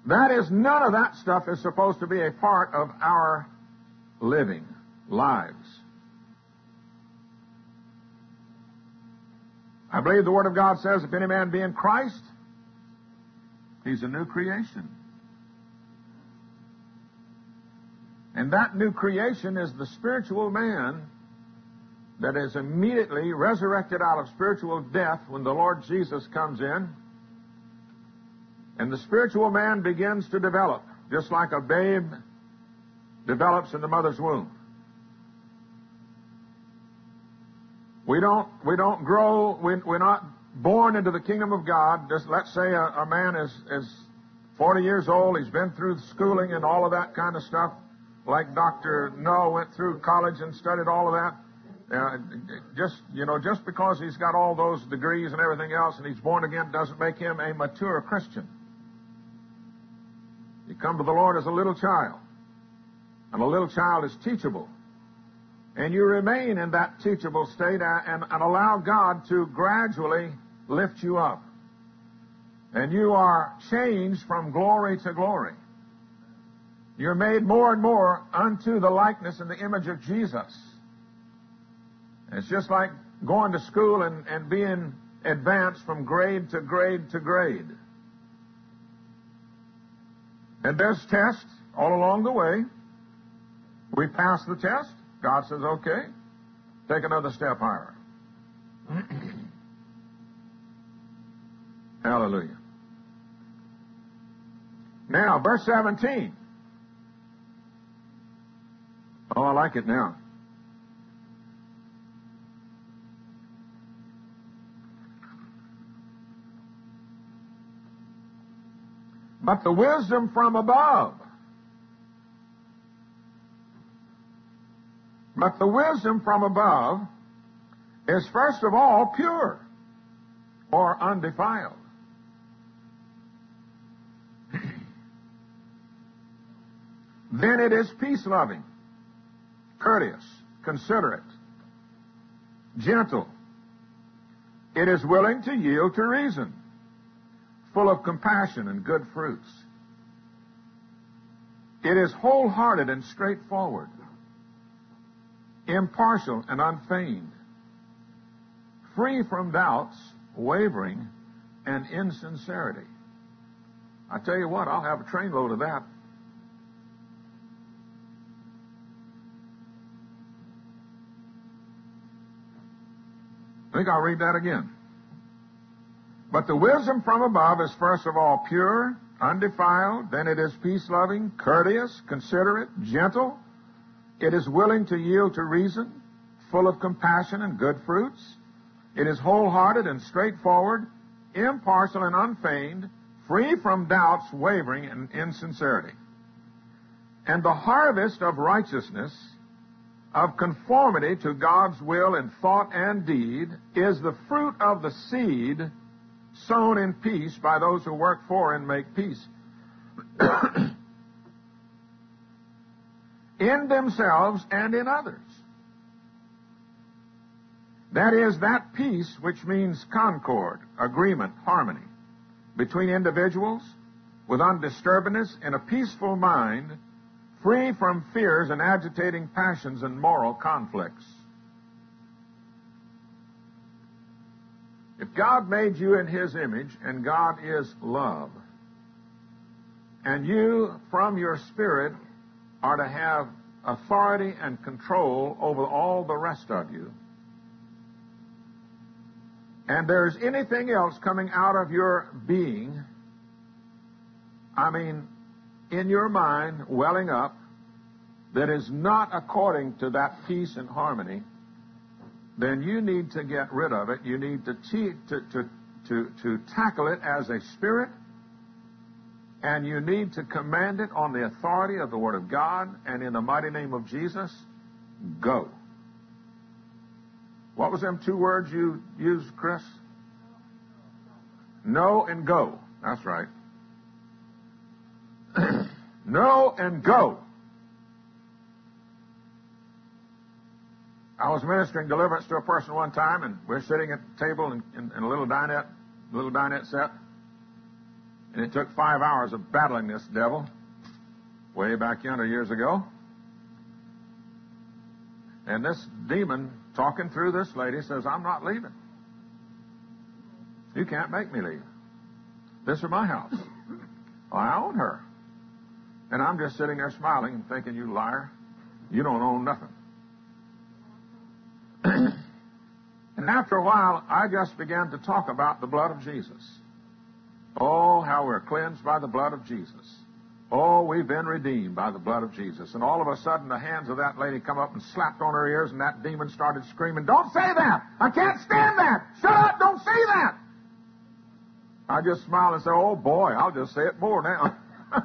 None of that stuff is supposed to be a part of our living lives. I believe the Word of God says, if any man be in Christ, he's a new creation. And that new creation is the spiritual man that is immediately resurrected out of spiritual death when the Lord Jesus comes in. And the spiritual man begins to develop, just like a babe develops in the mother's womb. We don't grow, we're not born into the kingdom of God. Just let's say a man is 40 years old, he's been through schooling and all of that kind of stuff, like Dr. Null went through college and studied all of that. Just because he's got all those degrees and everything else and he's born again doesn't make him a mature Christian. You come to the Lord as a little child, and a little child is teachable. And you remain in that teachable state and allow God to gradually lift you up. And you are changed from glory to glory. You're made more and more unto the likeness and the image of Jesus. And it's just like going to school and being advanced from grade to grade to grade. And there's tests all along the way. We pass the test. God says, okay, take another step higher. Hallelujah. Now, verse 17. Oh, I like it now. But the wisdom from above. But the wisdom from above is first of all pure or undefiled. Then it is peace-loving, courteous, considerate, gentle. It is willing to yield to reason, full of compassion and good fruits. It is wholehearted and straightforward, impartial and unfeigned, free from doubts, wavering, and insincerity. I tell you what, I'll have a trainload of that. I think I'll read that again. But the wisdom from above is first of all pure, undefiled, then it is peace-loving, courteous, considerate, gentle. It is willing to yield to reason, full of compassion and good fruits. It is wholehearted and straightforward, impartial and unfeigned, free from doubts, wavering, and insincerity. And the harvest of righteousness, of conformity to God's will in thought and deed, is the fruit of the seed sown in peace by those who work for and make peace. In themselves and in others. That is, that peace which means concord, agreement, harmony between individuals with undisturbedness in a peaceful mind, free from fears and agitating passions and moral conflicts. If God made you in His image, and God is love, and you, from your spirit, are to have authority and control over all the rest of you, and there's anything else coming out of your being, in your mind, welling up, that is not according to that peace and harmony, then you need to get rid of it. You need to tackle it as a spirit, and you need to command it on the authority of the Word of God, and in the mighty name of Jesus, go. What was them two words you used, Chris? No and go. That's right. No and go. I was ministering deliverance to a person one time, and we're sitting at the table in a little dinette set. And it took 5 hours of battling this devil way back yonder years ago. And this demon talking through this lady says, I'm not leaving. You can't make me leave. This is my house. Well, I own her. And I'm just sitting there smiling and thinking, you liar, you don't own nothing. And after a while, I just began to talk about the blood of Jesus. Oh, how we're cleansed by the blood of Jesus. Oh, we've been redeemed by the blood of Jesus. And all of a sudden, the hands of that lady come up and slapped on her ears, and that demon started screaming, don't say that! I can't stand that! Shut up! Don't say that! I just smiled and said, oh, boy, I'll just say it more now.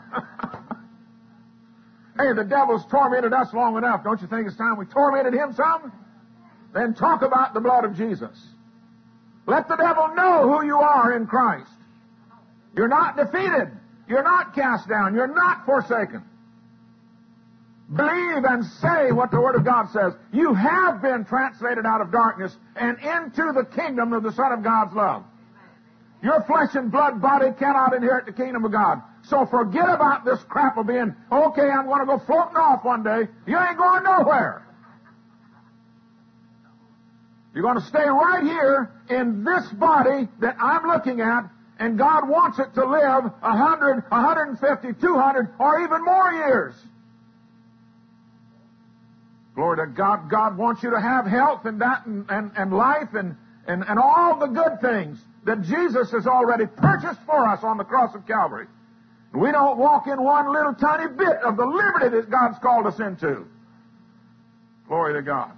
Hey, the devil's tormented us long enough. Don't you think it's time we tormented him some? Then talk about the blood of Jesus. Let the devil know who you are in Christ. You're not defeated. You're not cast down. You're not forsaken. Believe and say what the Word of God says. You have been translated out of darkness and into the kingdom of the Son of God's love. Your flesh and blood body cannot inherit the kingdom of God. So forget about this crap of being, okay, I'm going to go floating off one day. You ain't going nowhere. You're going to stay right here in this body that I'm looking at, and God wants it to live 100, 150, 200, or even more years. Glory to God. God wants you to have health and that and life and all the good things that Jesus has already purchased for us on the cross of Calvary. We don't walk in one little tiny bit of the liberty that God's called us into. Glory to God.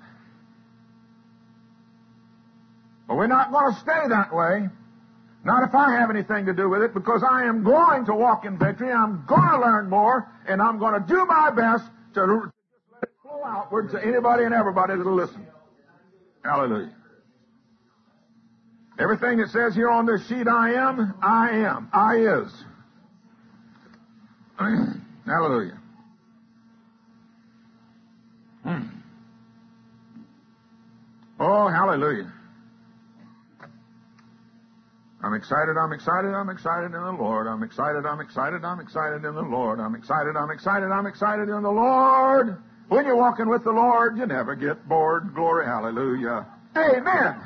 But we're not going to stay that way. Not if I have anything to do with it, because I am going to walk in victory. I'm going to learn more, and I'm going to do my best to just let it flow outward to anybody and everybody that'll listen. Hallelujah. Everything that says here on this sheet, I am, I is. Hallelujah. Oh, hallelujah. I'm excited in the Lord. I'm excited in the Lord. I'm excited in the Lord. When you're walking with the Lord, you never get bored. Glory, hallelujah. Amen.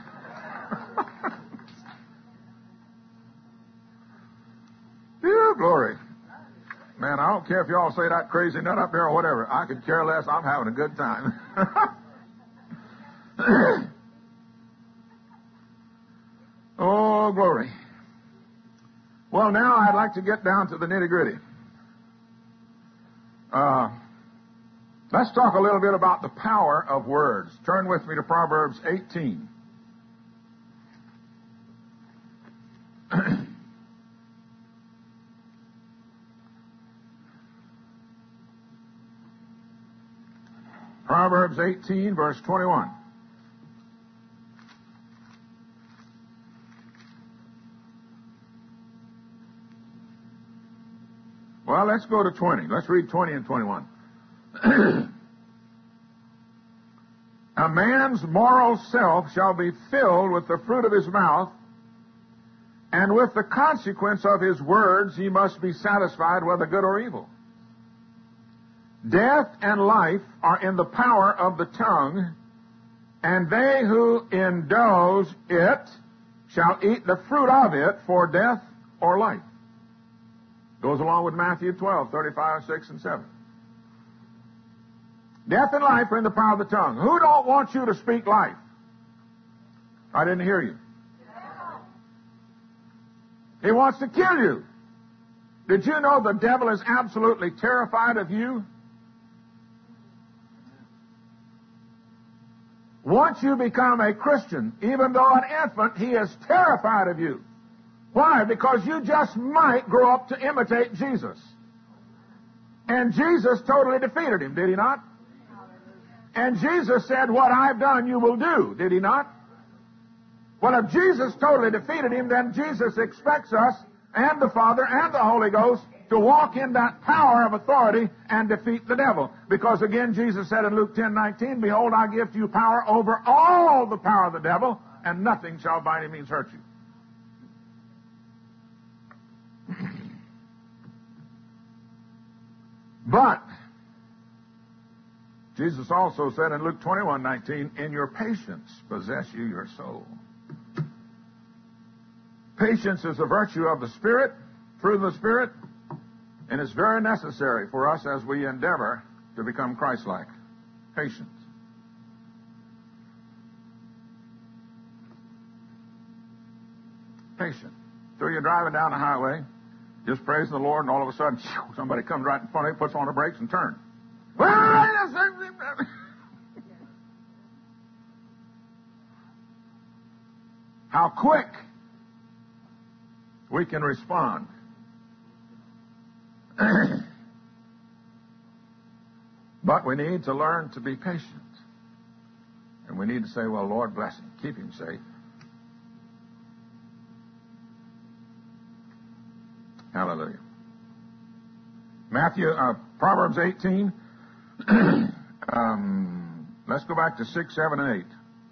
Yeah, glory. Man, I don't care if y'all say that crazy nut up there or whatever. I could care less. I'm having a good time. Oh, glory. Well, now I'd like to get down to the nitty-gritty. Let's talk a little bit about the power of words. Turn with me to Proverbs 18. Proverbs 18, verse 21. Well, let's go to 20. Let's read 20 and 21. A man's moral self shall be filled with the fruit of his mouth, and with the consequence of his words he must be satisfied, whether good or evil. Death and life are in the power of the tongue, and they who indulge it shall eat the fruit of it for death or life. Goes along with Matthew 12, 35, 6, and 7. Death and life are in the power of the tongue. Who don't want you to speak life? I didn't hear you. He wants to kill you. Did you know the devil is absolutely terrified of you? Once you become a Christian, even though an infant, he is terrified of you. Why? Because you just might grow up to imitate Jesus. And Jesus totally defeated him, did he not? And Jesus said, what I've done you will do, did he not? Well, if Jesus totally defeated him, then Jesus expects us and the Father and the Holy Ghost to walk in that power of authority and defeat the devil. Because again, Jesus said in Luke 10:19, behold, I give to you power over all the power of the devil, and nothing shall by any means hurt you. But Jesus also said in Luke 21:19, in your patience possess you your soul. Patience is a virtue of the Spirit, through the Spirit, and it's very necessary for us as we endeavor to become Christ-like. Patience. Patient. So you're driving down the highway, just praising the Lord, and all of a sudden, somebody comes right in front of you, puts on the brakes, and turns. How quick we can respond. But we need to learn to be patient. And we need to say, well, Lord bless him, keep him safe. Hallelujah. Proverbs 18. Let's go back to 6, 7, and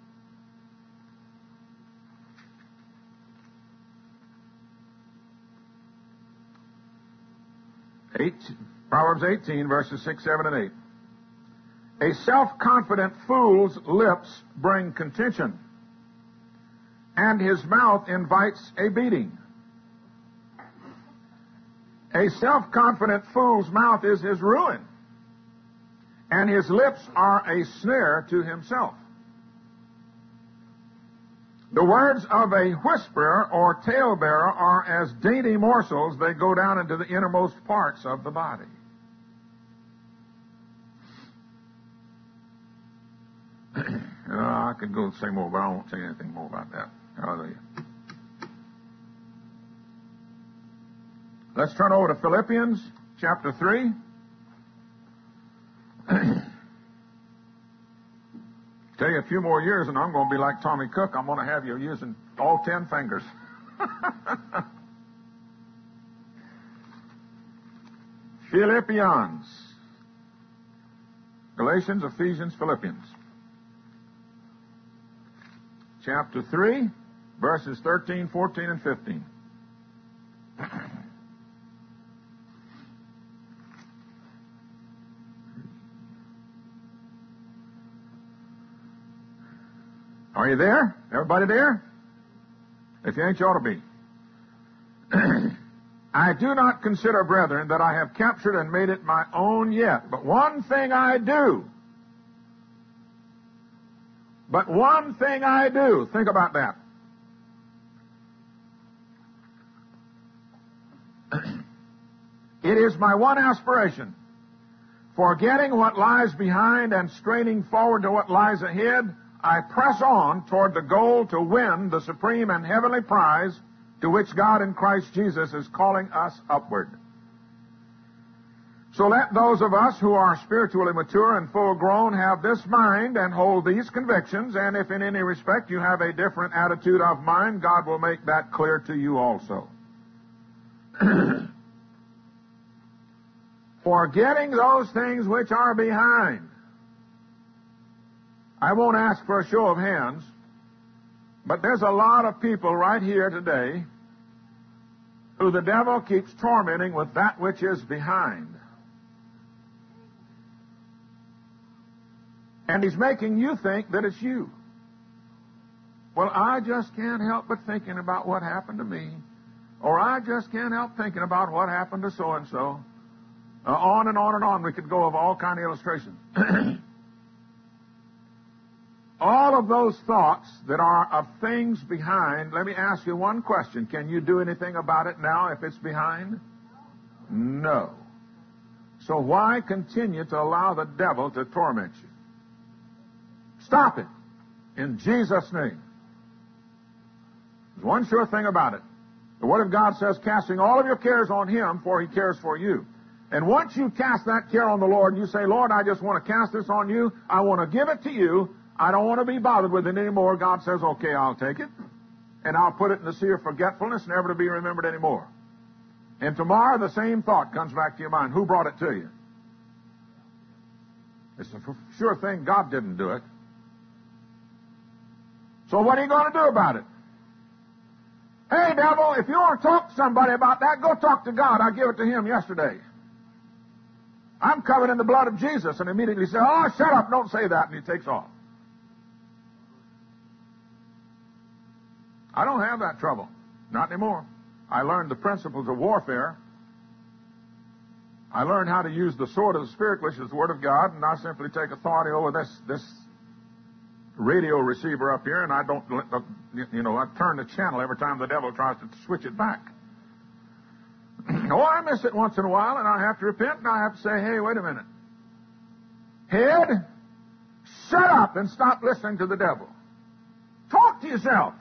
8. Proverbs 18, verses 6, 7, and 8. A self-confident fool's lips bring contention, and his mouth invites a beating. A self-confident fool's mouth is his ruin, and his lips are a snare to himself. The words of a whisperer or talebearer are as dainty morsels. They go down into the innermost parts of the body. I could go and say more, but I won't say anything more about that. Hallelujah. Let's turn over to Philippians chapter 3. Tell you a few more years and I'm going to be like Tommy Cook. I'm going to have you using all 10 fingers. Philippians. Galatians, Ephesians, Philippians. Chapter 3, verses 13, 14, and 15. Are you there? Everybody there? If you ain't, you ought to be. I do not consider, brethren, that I have captured and made it my own yet. But one thing I do. But one thing I do. Think about that. It is my one aspiration. Forgetting what lies behind and straining forward to what lies ahead, I press on toward the goal to win the supreme and heavenly prize to which God in Christ Jesus is calling us upward. So let those of us who are spiritually mature and full grown have this mind and hold these convictions, and if in any respect you have a different attitude of mind, God will make that clear to you also. Forgetting those things which are behind. I won't ask for a show of hands, but there's a lot of people right here today who the devil keeps tormenting with that which is behind. And he's making you think that it's you. Well, I just can't help but thinking about what happened to me. Or I just can't help thinking about what happened to so-and-so. On and on and on. We could go of all kind of illustrations. All of those thoughts that are of things behind, let me ask you one question. Can you do anything about it now if it's behind? No. So why continue to allow the devil to torment you? Stop it. In Jesus' name. There's one sure thing about it. The Word of God says, casting all of your cares on Him, for He cares for you. And once you cast that care on the Lord, and you say, Lord, I just want to cast this on you. I want to give it to you. I don't want to be bothered with it anymore. God says, okay, I'll take it. And I'll put it in the sea of forgetfulness, never to be remembered anymore. And tomorrow, the same thought comes back to your mind. Who brought it to you? It's a sure thing God didn't do it. So what are you going to do about it? Hey, devil, if you want to talk to somebody about that, go talk to God. I gave it to Him yesterday. I'm covered in the blood of Jesus. And immediately say, oh, shut up, don't say that. And he takes off. I don't have that trouble. Not anymore. I learned the principles of warfare. I learned how to use the sword of the Spirit, which is the Word of God, and I simply take authority over this radio receiver up here, and I don't, I turn the channel every time the devil tries to switch it back. I miss it once in a while, and I have to repent, and I have to say, hey, wait a minute. Head, shut up and stop listening to the devil. Talk to yourself.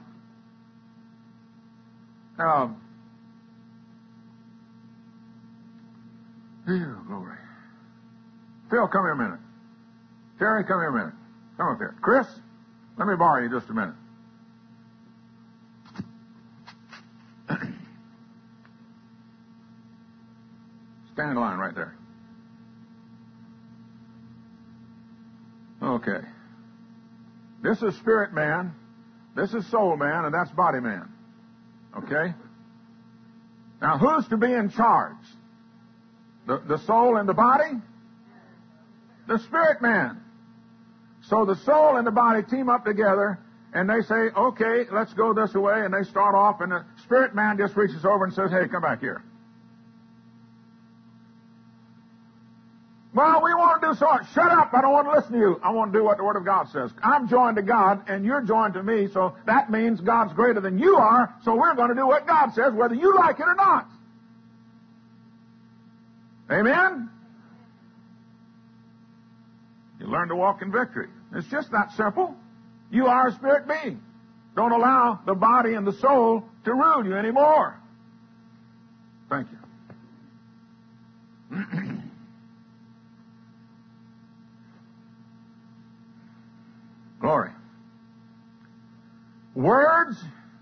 Glory. Phil, come here a minute. Terry, come here a minute. Come up here. Chris, let me borrow you just a minute. Stand in line right there. Okay. This is spirit man, this is soul man, and that's body man. Okay? Now, who's to be in charge? The soul and the body? The spirit man. So the soul and the body team up together, and they say, okay, let's go this way, and they start off, and the spirit man just reaches over and says, hey, come back here. Well, we want to do so. Shut up. I don't want to listen to you. I want to do what the Word of God says. I'm joined to God, and you're joined to me, so that means God's greater than you are, so we're going to do what God says, whether you like it or not. Amen? You learn to walk in victory. It's just that simple. You are a spirit being. Don't allow the body and the soul to rule you anymore. Thank you. Glory. Words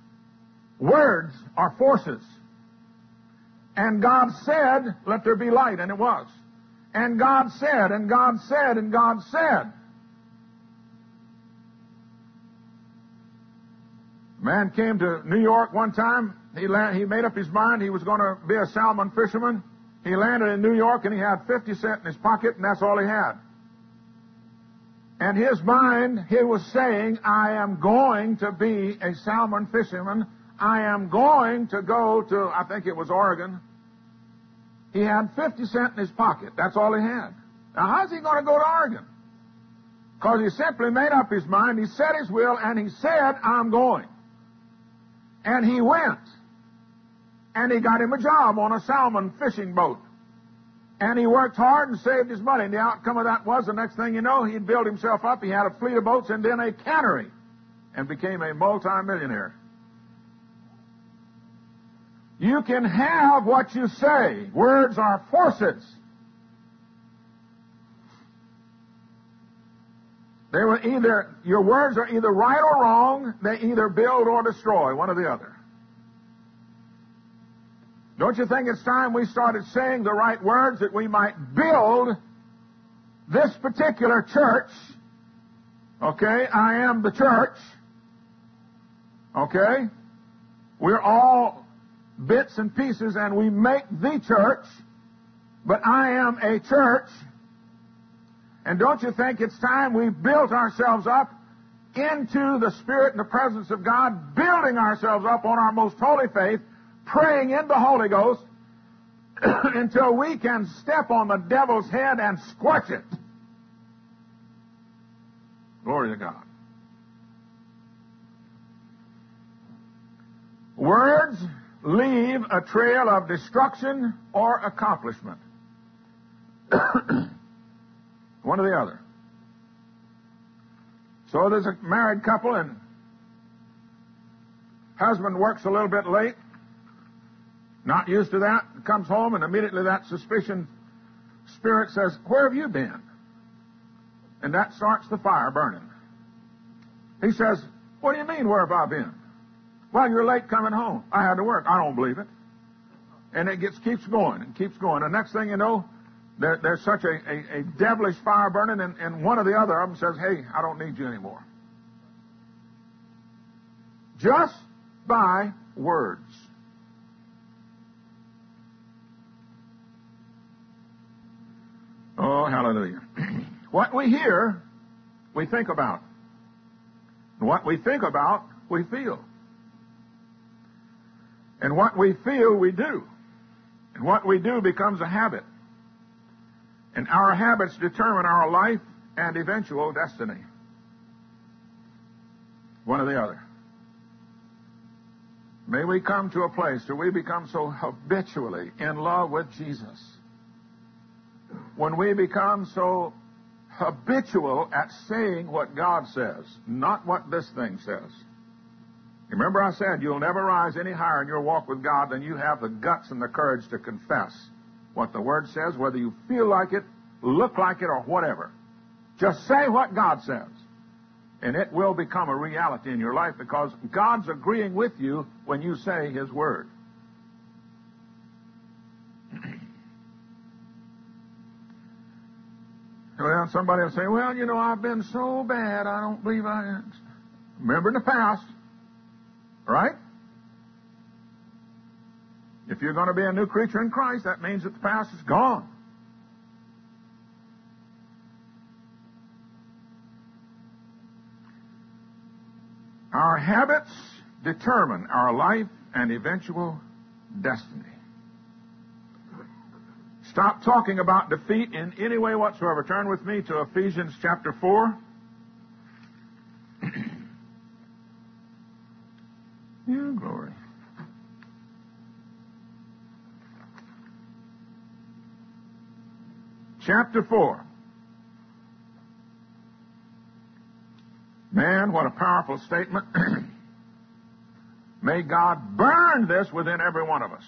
are forces. And God said, let there be light, and it was. And God said, and God said, and God said. A man came to New York one time. He made up his mind he was going to be a salmon fisherman. He landed in New York, and he had 50 cents in his pocket, and that's all he had. And his mind, he was saying, I am going to be a salmon fisherman. I am going to go to, I think it was Oregon. He had 50 cents in his pocket. That's all he had. Now, how's he going to go to Oregon? Because he simply made up his mind. He said his will, and he said, I'm going. And he went. And he got him a job on a salmon fishing boat. And he worked hard and saved his money. And the outcome of that was, the next thing you know, he'd built himself up. He had a fleet of boats and then a cannery. And became a multi-millionaire. You can have what you say. Words are forces. Your words are either right or wrong. They either build or destroy, one or the other. Don't you think it's time we started saying the right words that we might build this particular church? Okay, I am the church. Okay? We're all bits and pieces, and we make the church, but I am a church. And don't you think it's time we built ourselves up into the Spirit and the presence of God, building ourselves up on our most holy faith, praying in the Holy Ghost until we can step on the devil's head and squash it. Glory to God. Words leave a trail of destruction or accomplishment. One or the other. So there's a married couple, and husband works a little bit late, not used to that, comes home, and immediately that suspicion spirit says, where have you been? And that starts the fire burning. He says, what do you mean, where have I been? Well, you're late coming home. I had to work. I don't believe it. And it keeps going and keeps going. And next thing you know, there's such a devilish fire burning, and one or the other of them says, hey, I don't need you anymore. Just by words. Oh, hallelujah. What we hear, we think about. And what we think about, we feel. And what we feel, we do. And what we do becomes a habit. And our habits determine our life and eventual destiny. One or the other. May we come to a place where we become so habitually in love with Jesus. When we become so habitual at saying what God says, not what this thing says. Remember I said you'll never rise any higher in your walk with God than you have the guts and the courage to confess what the Word says, whether you feel like it, look like it, or whatever. Just say what God says, and it will become a reality in your life because God's agreeing with you when you say His Word. Well, somebody will say, well, you know, I've been so bad, I don't believe I... Remember in the past, right? If you're going to be a new creature in Christ, that means that the past is gone. Our habits determine our life and eventual destiny. Stop talking about defeat in any way whatsoever. Turn with me to Ephesians chapter 4. Yeah, glory. Chapter 4. Man, what a powerful statement. May God burn this within every one of us.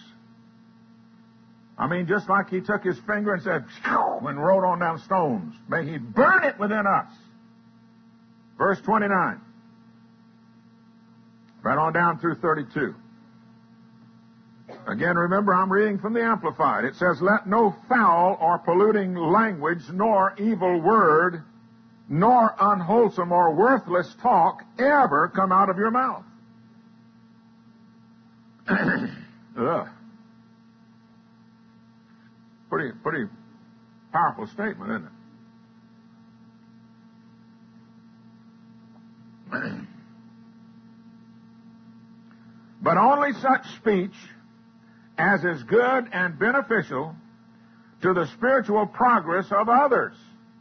I mean, just like He took His finger and said, and wrote on down stones. May He burn it within us. Verse 29. Right on down through 32. Again, remember, I'm reading from the Amplified. It says, let no foul or polluting language, nor evil word, nor unwholesome or worthless talk ever come out of your mouth. Ugh. Pretty powerful statement, isn't it? But only such speech as is good and beneficial to the spiritual progress of others.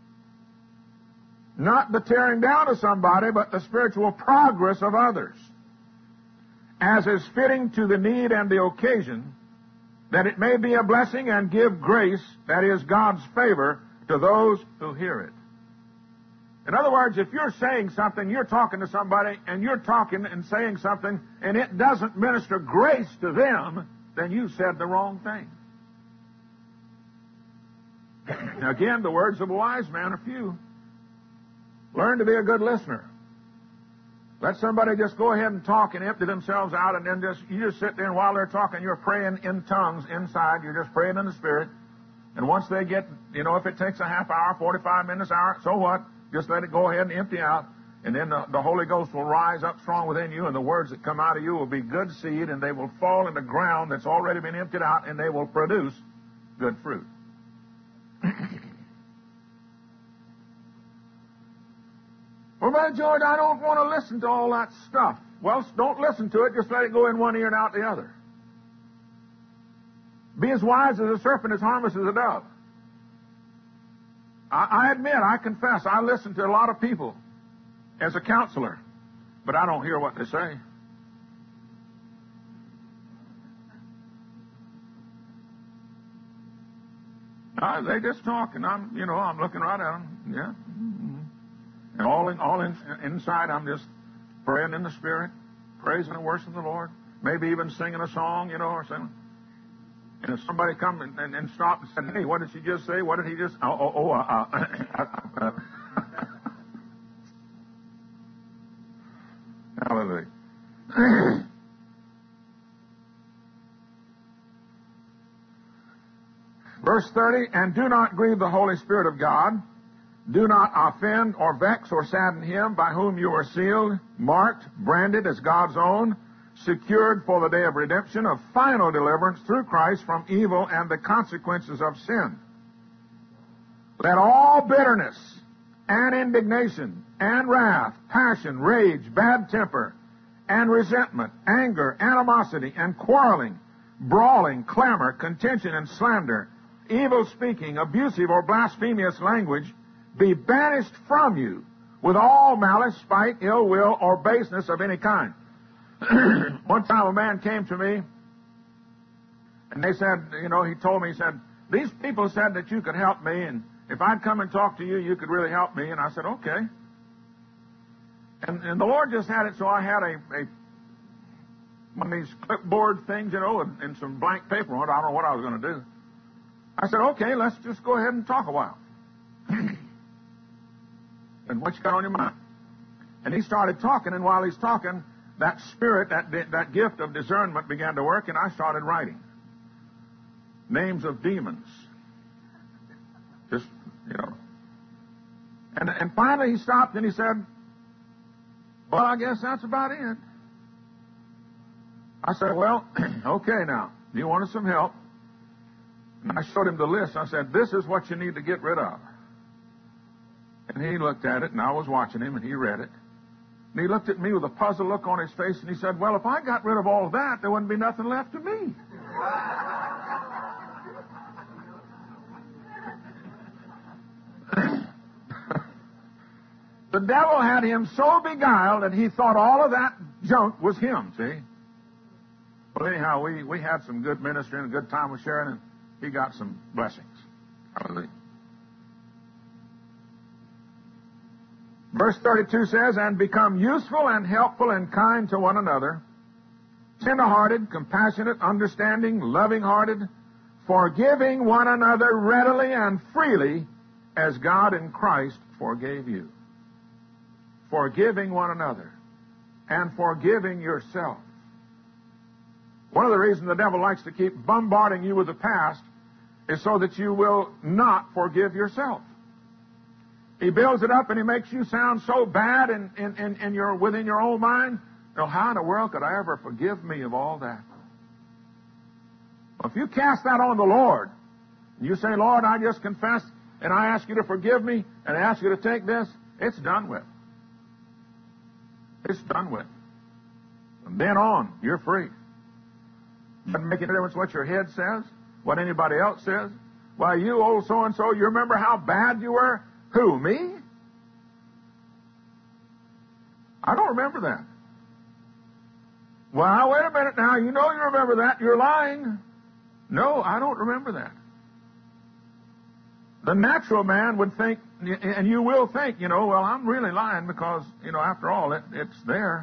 Not the tearing down of somebody, but the spiritual progress of others. As is fitting to the need and the occasion, that it may be a blessing and give grace, that is God's favor, to those who hear it. In other words, if you're saying something, you're talking to somebody, and you're talking and saying something, and it doesn't minister grace to them, then you said the wrong thing. Now again, the words of a wise man are few. Learn to be a good listener. Let somebody just go ahead and talk and empty themselves out, and then you just sit there, and while they're talking, you're praying in tongues inside. You're just praying in the Spirit. And once they get, if it takes a half hour, 45 minutes, hour, so what? Just let it go ahead and empty out. And then the Holy Ghost will rise up strong within you, and the words that come out of you will be good seed, and they will fall in the ground that's already been emptied out, and they will produce good fruit. Well, Brother George, I don't want to listen to all that stuff. Well, don't listen to it. Just let it go in one ear and out the other. Be as wise as a serpent, as harmless as a dove. I admit, I confess, I listen to a lot of people as a counselor, but I don't hear what they say. They just talk, and I'm looking right at them. Yeah. And all inside, I'm just praying in the Spirit, praising and worshiping the Lord. Maybe even singing a song, or something. And if somebody come and stop and said, hey, what did she just say? What did he just... Hallelujah. Verse 30, and do not grieve the Holy Spirit of God. Do not offend or vex or sadden him by whom you are sealed, marked, branded as God's own, secured for the day of redemption, of final deliverance through Christ from evil and the consequences of sin. Let all bitterness and indignation and wrath, passion, rage, bad temper, and resentment, anger, animosity, and quarreling, brawling, clamor, contention, and slander, evil speaking, abusive or blasphemous language be banished from you, with all malice, spite, ill will, or baseness of any kind. One time a man came to me, and they said, he told me, he said, these people said that you could help me, and if I'd come and talk to you, you could really help me. And I said, okay. And the Lord just had it so I had one of these clipboard things, and some blank paper on it. I don't know what I was going to do. I said, okay, let's just go ahead and talk a while. And what you got on your mind? And he started talking, and while he's talking, that spirit, that gift of discernment began to work, and I started writing names of demons. Just, And finally he stopped and he said, well, I guess that's about it. I said, well, okay now, do you want some help? And I showed him the list. I said, this is what you need to get rid of. And he looked at it, and I was watching him, and he read it. And he looked at me with a puzzled look on his face, and he said, well, if I got rid of all of that, there wouldn't be nothing left of me. The devil had him so beguiled that he thought all of that junk was him, see? Well, anyhow, we had some good ministry and a good time with Sharon, and he got some blessings. Hallelujah. Verse 32 says, and become useful and helpful and kind to one another, tender-hearted, compassionate, understanding, loving-hearted, forgiving one another readily and freely as God in Christ forgave you. Forgiving one another and forgiving yourself. One of the reasons the devil likes to keep bombarding you with the past is so that you will not forgive yourself. He builds it up and he makes you sound so bad in your within your own mind. How in the world could I ever forgive me of all that? Well, if you cast that on the Lord, and you say, Lord, I just confess, and I ask you to forgive me, and I ask you to take this, it's done with. It's done with. From then on, you're free. Doesn't make any difference what your head says, what anybody else says. Why, you old so-and-so, you remember how bad you were? Who, me? I don't remember that. Well, wait a minute now. You know you remember that. You're lying. No, I don't remember that. The natural man would think, and you will think, well, I'm really lying because, after all, it's there.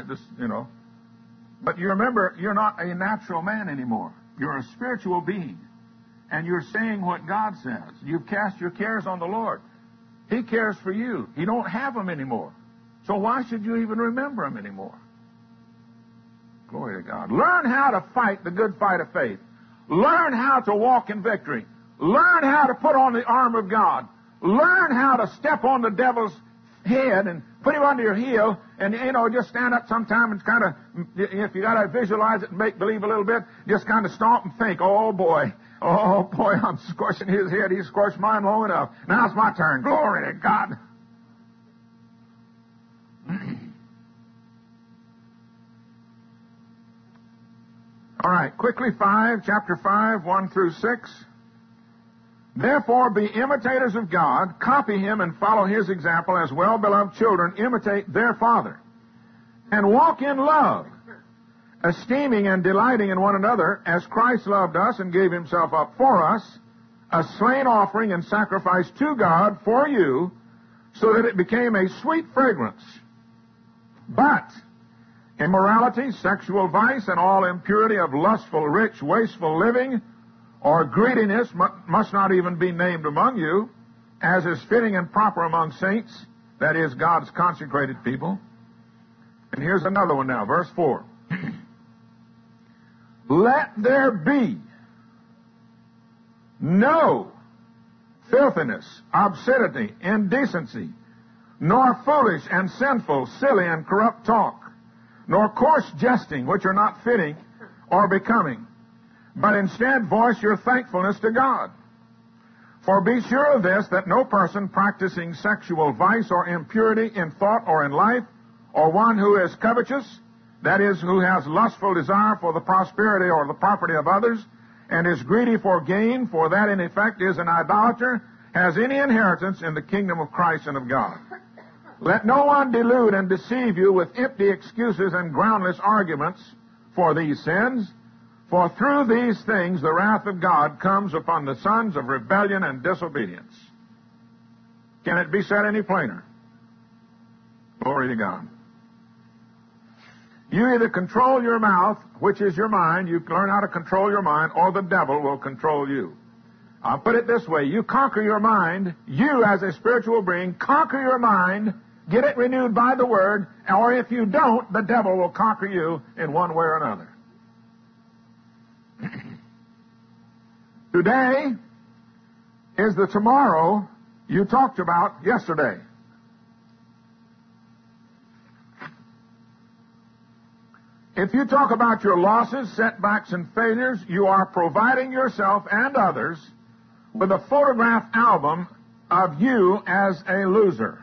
But you remember, you're not a natural man anymore. You're a spiritual being. And you're saying what God says. You've cast your cares on the Lord. He cares for you. You don't have them anymore. So why should you even remember them anymore? Glory to God. Learn how to fight the good fight of faith. Learn how to walk in victory. Learn how to put on the armor of God. Learn how to step on the devil's head and put him under your heel and, just stand up sometime and kind of, if you got to visualize it and make believe a little bit, just kind of stomp and think, oh boy, I'm squashing his head. He's squashed mine long enough. Now it's my turn. Glory to God. All right, quickly, chapter 5, 1 through 6. Therefore, be imitators of God, copy him and follow his example as well-beloved children imitate their father. And walk in love, esteeming and delighting in one another as Christ loved us and gave himself up for us, a slain offering and sacrifice to God for you, so that it became a sweet fragrance. But immorality, sexual vice, and all impurity of lustful, rich, wasteful living, or greediness must not even be named among you, as is fitting and proper among saints, that is, God's consecrated people. And here's another one now, verse 4. Let there be no filthiness, obscenity, indecency, nor foolish and sinful, silly and corrupt talk, nor coarse jesting, which are not fitting or becoming, but instead voice your thankfulness to God. For be sure of this, that no person practicing sexual vice or impurity in thought or in life, or one who is covetous, that is, who has lustful desire for the prosperity or the property of others, and is greedy for gain, for that in effect is an idolater, has any inheritance in the kingdom of Christ and of God. Let no one delude and deceive you with empty excuses and groundless arguments for these sins, for through these things the wrath of God comes upon the sons of rebellion and disobedience. Can it be said any plainer? Glory to God. You either control your mouth, which is your mind, you learn how to control your mind, or the devil will control you. I'll put it this way, you conquer your mind, you as a spiritual being, conquer your mind, get it renewed by the Word, or if you don't, the devil will conquer you in one way or another. Today is the tomorrow you talked about yesterday. If you talk about your losses, setbacks, and failures, you are providing yourself and others with a photograph album of you as a loser.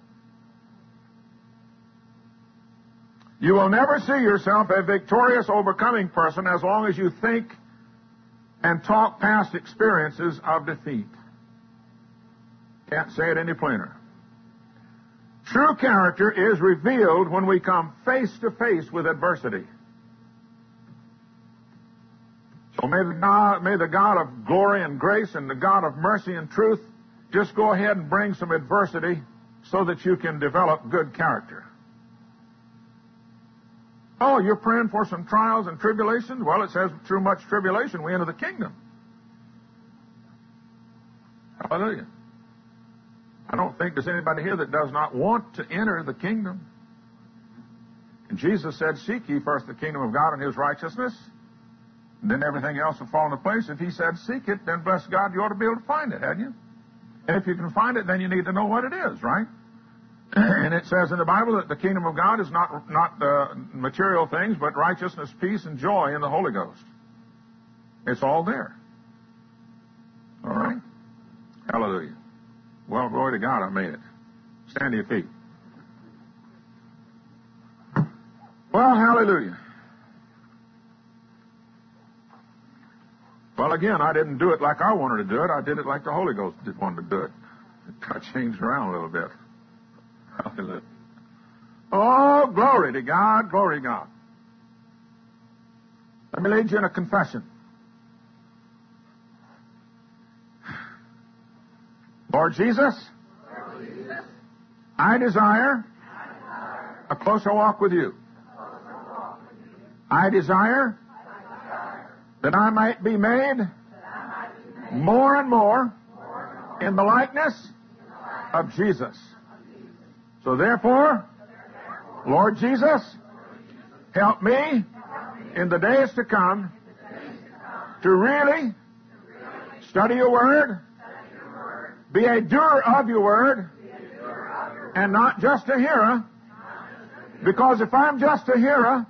You will never see yourself a victorious, overcoming person as long as you think and talk past experiences of defeat. Can't say it any plainer. True character is revealed when we come face to face with adversity. So may the God of glory and grace and the God of mercy and truth just go ahead and bring some adversity so that you can develop good character. Oh, you're praying for some trials and tribulations? Well, it says through much tribulation we enter the kingdom. Hallelujah. I don't think there's anybody here that does not want to enter the kingdom. And Jesus said, seek ye first the kingdom of God and His righteousness, and then everything else will fall into place. If He said seek it, then bless God, you ought to be able to find it, hadn't you? And if you can find it, then you need to know what it is, right? And it says in the Bible that the kingdom of God is not material things, but righteousness, peace, and joy in the Holy Ghost. It's all there. All right? Hallelujah. Well, glory to God, I made it. Stand to your feet. Well, hallelujah. Well, again, I didn't do it like I wanted to do it. I did it like the Holy Ghost wanted to do it. It got changed around a little bit. Hallelujah. Oh, glory to God, glory to God. Let me lead you in a confession. Lord Jesus, I desire a closer walk with you. I desire that I might be made more and more in the likeness of Jesus. So therefore, Lord Jesus, help me in the days to come to really study your word, be a doer of your word, and not just a hearer, because if I'm just a hearer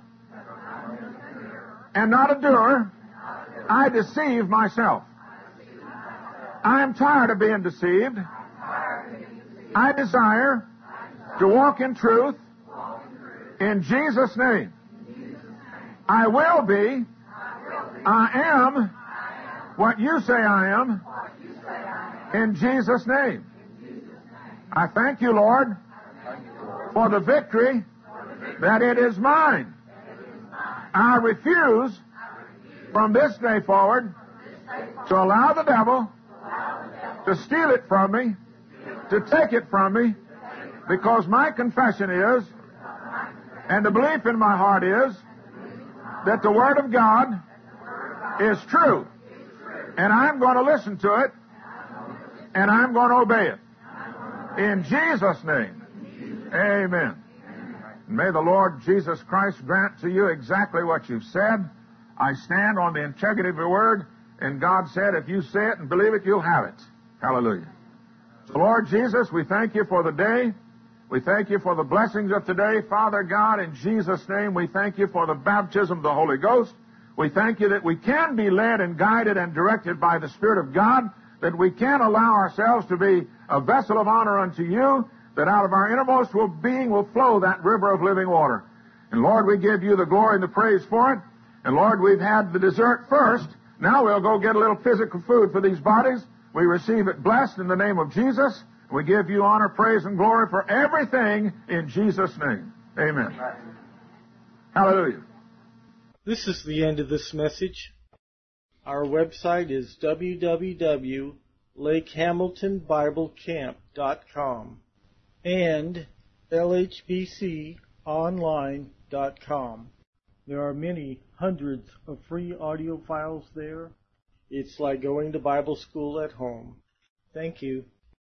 and not a doer, I deceive myself. I am tired of being deceived. I desire to walk in truth in Jesus' name. I will be, I am what you say I am in Jesus' name. I thank you, Lord, for the victory that it is mine. I refuse from this day forward to allow the devil to steal it from me, to take it from me, because my confession is, and the belief in my heart is, that the Word of God is true. And I'm going to listen to it, and I'm going to obey it. In Jesus' name, amen. And may the Lord Jesus Christ grant to you exactly what you've said. I stand on the integrity of your Word, and God said, if you say it and believe it, you'll have it. Hallelujah. So, Lord Jesus, we thank you for the day. We thank you for the blessings of today. Father God, in Jesus' name, we thank you for the baptism of the Holy Ghost. We thank you that we can be led and guided and directed by the Spirit of God, that we can allow ourselves to be a vessel of honor unto you, that out of our innermost being will flow that river of living water. And Lord, we give you the glory and the praise for it. And Lord, we've had the dessert first. Now we'll go get a little physical food for these bodies. We receive it blessed in the name of Jesus. We give you honor, praise, and glory for everything in Jesus' name. Amen. Hallelujah. This is the end of this message. Our website is www.lakehamiltonbiblecamp.com and lhbconline.com. There are many hundreds of free audio files there. It's like going to Bible school at home. Thank you.